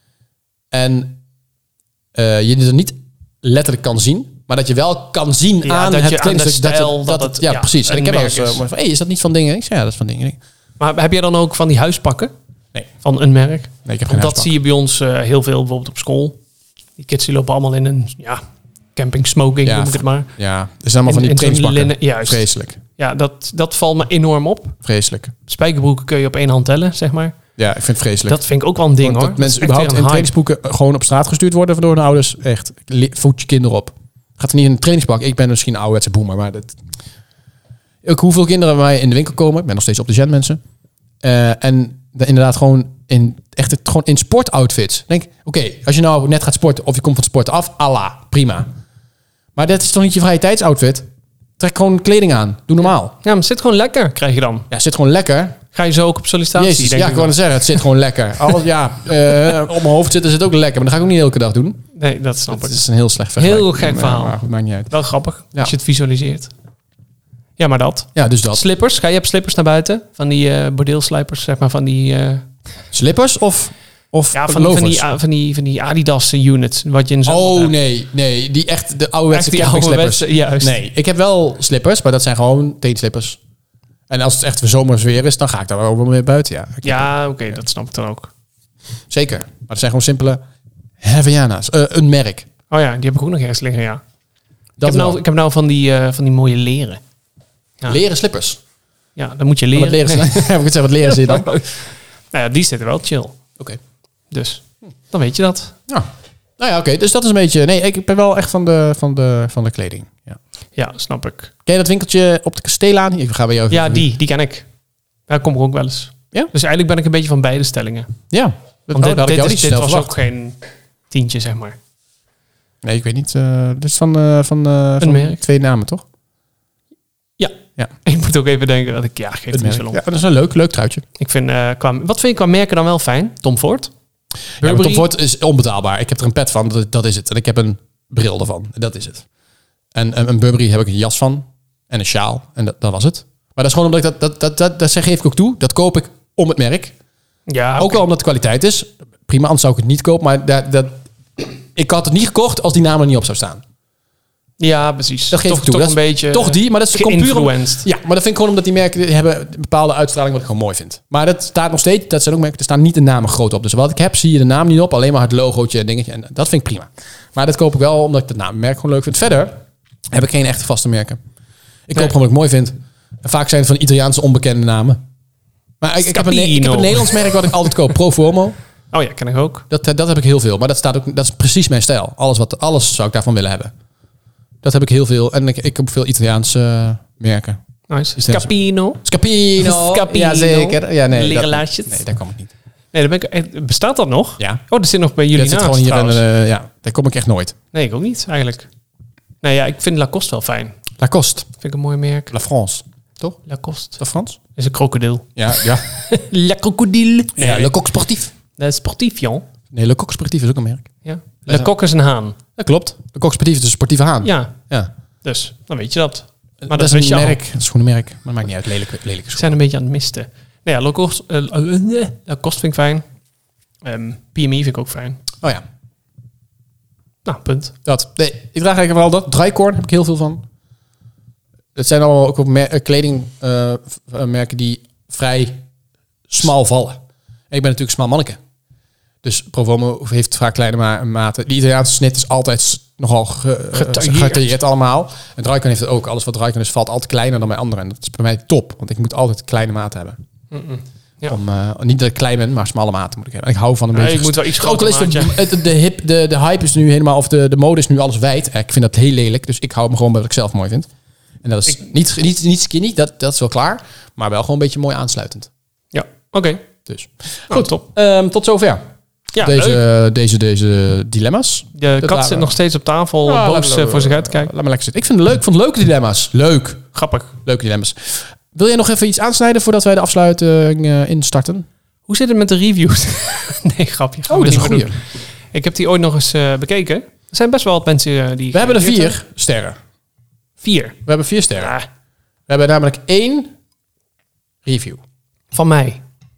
En je er niet letterlijk kan zien, maar dat je wel kan zien aan dat het je kledingstuk. aan de stijl, dat het precies. En ik heb wel merk eens van, is dat niet van dingen? Ik zeg, ja, dat is van dingen. Maar heb jij dan ook van die huispakken? Nee. Van een merk? Nee, ik heb geen Want dat huispak. zie je bij ons heel veel bijvoorbeeld op school. Die kids die lopen allemaal in een camping smoking, noem ik het maar. Ja, het is allemaal van die in zo'n trainingspakken. linnen, juist. Vreselijk. Ja, dat valt me enorm op. Vreselijk. Spijkerbroeken kun je op één hand tellen, zeg maar. Ja, ik vind het vreselijk. Dat vind ik ook wel een ding, Want hoor. dat mensen is echt überhaupt in weer een hype. trainingsboeken gewoon op straat gestuurd worden door hun ouders. Echt, voed je kinderen op. Gaat er niet in een trainingspak. Ik ben misschien een ouderwetse boomer, maar dat... Ook hoeveel kinderen bij mij in de winkel komen. Ik ben nog steeds op de gen, mensen. En inderdaad gewoon in sportoutfits. Denk, oké, als je nou net gaat sporten of je komt van sport af, Allah, prima. Maar dat is toch niet je vrije tijdsoutfit? Trek gewoon kleding aan. Doe normaal. Ja, maar het zit gewoon lekker, krijg je dan. Ja, zit gewoon lekker. Ga je zo ook op sollicitatie, Jezus, denk ja, ik wou net zeggen, het zit gewoon lekker. Alles, op mijn hoofd zitten zit ook lekker, maar dat ga ik ook niet elke dag doen. Nee, dat snap Het ik. is een heel slecht vergelijking. Heel gek verhaal. Maar goed, maakt niet uit. Wel grappig, Ja. als je het visualiseert. Ja, maar dat. Ja, dus dat. Slippers, ga je op slippers naar buiten? Van die bordeelslijpers, zeg maar, van die... Slippers of van die Adidas units, wat je in zo'n... Oh, nee. Die echt de ouderwetse Echt die campingslippers. ouderwetse, juist. Nee, ik heb wel slippers, maar dat zijn gewoon teenslippers. En als het echt voor zomersweer is, dan ga ik daar wel mee buiten, ja. Ja, oké, dat snap ik dan ook. Zeker. Maar het zijn gewoon simpele Havaianas. Een merk. Oh ja, die heb ik ook nog ergens liggen, ja. Dat Ik heb nou van die mooie leren. Ja. Leren slippers. Ja, dan moet je Wat leren. leren ze? Heb ik het zeggen, wat leren ze je dan? Nou ja, die zitten wel chill. Oké. Dus, dan weet je dat. Ja. Nou ja, oké. Dus dat is een beetje... Nee, ik ben wel echt van de kleding. Ja. Ja, snap ik. Ken je dat winkeltje op de Kasteelaan? Ik ga bij jou Ja, die ken ik. Daar kom ik ook wel eens. Ja? Dus eigenlijk ben ik een beetje van beide stellingen. Ja. Want Dat had ik jou niet dit snel was verwacht. ook geen tientje, zeg maar. Nee, ik weet niet. Dit is van merk. twee namen, toch? Ja. Ja. Ik moet ook even denken dat ik... Ja, geef het niet zo om. Ja, dat is een leuk truitje. Ik vind, wat vind je qua merken dan wel fijn? Tom Ford? Ja, maar Tom Ford is onbetaalbaar. Ik heb er een pet van, dat is het. En ik heb een bril ervan. Dat is het. En een Burberry heb ik een jas van. En een sjaal. En dat was het. Maar dat is gewoon omdat ik dat geef ik ook toe. Dat koop ik om het merk. Ja, Ook wel omdat het kwaliteit is. Prima, anders zou ik het niet kopen. Maar ik had het niet gekocht als die naam er niet op zou staan. Ja, precies. Dat geef ik toe. Toch Dat een is beetje... toch die, maar dat is gewoon puur geïnfluenced. Ja, maar dat vind ik gewoon omdat die merken die hebben een bepaalde uitstraling wat ik gewoon mooi vind. Maar dat staat nog steeds, dat zijn ook merken, er staan niet de namen groot op. Dus wat ik heb, zie je de naam niet op, alleen maar het logootje en dingetje. En dat vind ik prima. Maar dat koop ik wel omdat ik het merk gewoon leuk vind. Verder heb ik geen echte vaste merken. Ik koop gewoon wat ik mooi vind. En vaak zijn het van Italiaanse onbekende namen. Maar ik heb een Nederlands merk wat ik altijd koop. Profumo. Oh ja, ken ik ook. Dat heb ik heel veel. Maar dat is precies mijn stijl. Alles zou ik daarvan willen hebben. Dat heb ik heel veel. En ik koop veel Italiaanse merken. Nice. Scapino. Scapino. Ja, zeker. Ja, nee, Leren dat, laarsjes. nee, daar kom ik niet. Nee, daar ben ik, bestaat dat nog? Ja. Oh, dat zit nog bij jullie Dat zit naast gewoon hier trouwens. ja, daar kom ik echt nooit. Nee, ik ook niet eigenlijk. Nee, ja, ik vind Lacoste wel fijn. Lacoste. Vind ik een mooi merk. La France. Toch? Lacoste. La France? Is een krokodil. Ja. La crocodile. Ja, Le Coq Sportief. Dat is sportief, joh. Nee, Le Coq Sportief is ook een merk. Ja. Le Coq is een haan. Dat klopt. Le Coq Sportief is een sportieve haan. Ja, Ja. dus dan weet je dat. Maar dat is wist je een al. merk. Dat is gewoon een merk. Maar dat maakt niet uit. Lelijke Ze schoen. zijn een beetje aan het misten. Nou ja, Lacoste vind ik fijn. PMI vind ik ook fijn. Oh ja. Nou, punt. Dat. Nee, ik draag eigenlijk vooral dat. Drycorn heb ik heel veel van. Het zijn allemaal ook kledingmerken die vrij smal vallen. En ik ben natuurlijk smal manneke. Dus Profumo heeft vaak kleine maten. Die Italiaanse snit is altijd nogal getailleerd allemaal. En Drycorn heeft het ook. Alles wat Drycorn is valt altijd kleiner dan bij anderen. En dat is bij mij top. Want ik moet altijd kleine maten hebben. Ja. Om, niet dat ik klein ben, maar smalle maten moet ik hebben. En ik hou van een beetje... Ik moet wel iets Ook al groter is de hype is nu helemaal... Of de mode is nu alles wijd. Ik vind dat heel lelijk. Dus ik hou me gewoon bij wat ik zelf mooi vind. En dat is niet skinny. Dat is wel klaar. Maar wel gewoon een beetje mooi aansluitend. Ja, oké. Dus. Oh, Goed, top. tot zover. Ja, leuk. Deze dilemma's. De kat zit nog steeds op tafel, boos voor zich uit te kijken. Laat me lekker zitten. Ik vind het leuk. Ik vond het leuke dilemma's. Leuk. Grappig. Leuke dilemma's. Wil jij nog even iets aansnijden voordat wij de afsluiting instarten? Hoe zit het met de reviews? Nee, grapje. Gaan Oh, we dat is niet een meer goeie. doen. Ik heb die ooit nog eens bekeken. Er zijn best wel wat mensen die... We hebben er gereageerd 4 sterren. hebben. 4. We hebben 4 sterren. Ja, We hebben namelijk 1 review. Van mij.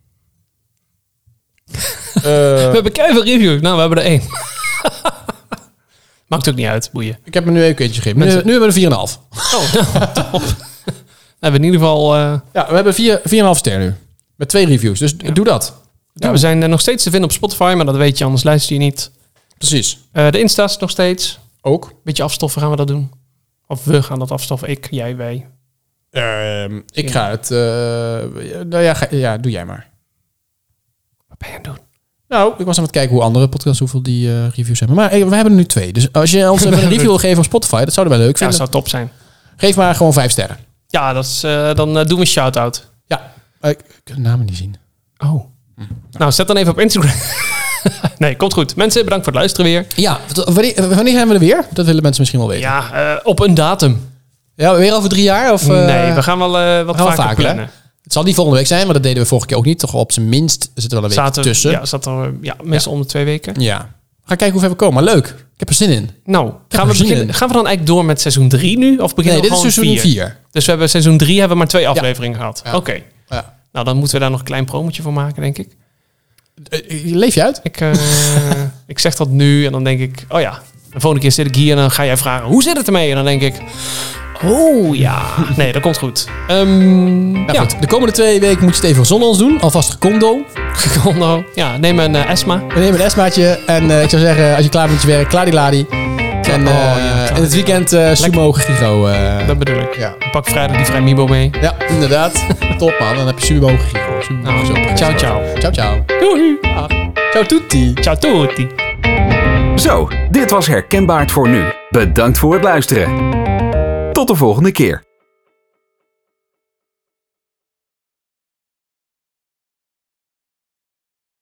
We hebben keiveel reviews. Nou, we hebben er 1. Maakt ook niet uit, boeien. Ik heb me nu even een keertje gegeven. Nu hebben we er 4,5. Oh, nou, top. We hebben in ieder geval... Ja, we hebben 4,5 sterren nu. Met 2 reviews, dus doe dat. Ja, we zijn nog steeds te vinden op Spotify, maar dat weet je, anders luister je niet. Precies. De Insta's nog steeds. Ook. Beetje afstoffen, gaan we dat doen? Of we gaan dat afstoffen, ik, jij, wij. Ik ga het... doe jij maar. Wat ben je aan het doen? Nou, ik was aan het kijken hoe andere podcasts, hoeveel die reviews hebben. Maar we hebben er nu 2. Dus als je ons even een review wil geven op Spotify, dat zouden wij leuk vinden. Ja, dat zou top zijn. Geef maar gewoon 5 sterren. Ja, dat is, dan doen we een shout-out. Ja, ik kan de namen niet zien. Oh. Nou, zet dan even op Instagram. Nee, komt goed. Mensen, bedankt voor het luisteren weer. Ja, wanneer zijn we er weer? Dat willen mensen misschien wel weten. Ja, op een datum. Ja, weer over 3 jaar? Of, nee, we gaan wel wat vaker plannen. Hè? Het zal niet volgende week zijn, maar dat deden we vorige keer ook niet. Toch op zijn minst zit er wel een week tussen. Ja, zat er meestal om de 2 weken. Ja. Ga kijken hoe ver we komen. Maar leuk. Ik heb er zin in. Nou, gaan we dan eigenlijk door met seizoen 3 nu? Of beginnen we dit gewoon is seizoen 4. Dus we hebben seizoen 3 hebben we maar 2 afleveringen gehad. Ja. Oké. Ja. Nou, dan moeten we daar nog een klein promotje voor maken, denk ik. Leef je uit? Ik zeg dat nu en dan denk ik... Oh ja, de volgende keer zit ik hier en dan ga jij vragen... Hoe zit het ermee? En dan denk ik... Oh ja. Nee, dat komt goed. Goed. De komende 2 weken moet je het even zonder ons doen. Alvast gecondo. Gecondo. Ja, neem een Esma. We nemen een Esmaatje. En ik zou zeggen, als je klaar bent met je werk, klaar-die-ladi. En in het weekend sumo gigo. Dat bedoel ik. Ja. Pak vrijdag die vrij Mibo mee. Ja, inderdaad. Top man. Dan heb je sumo gigo. Nou, ciao, ciao. Ciao, ciao. Doei. Ciao tutti. Ciao tutti. Zo, dit was Herkenbaar voor nu. Bedankt voor het luisteren. Tot de volgende keer.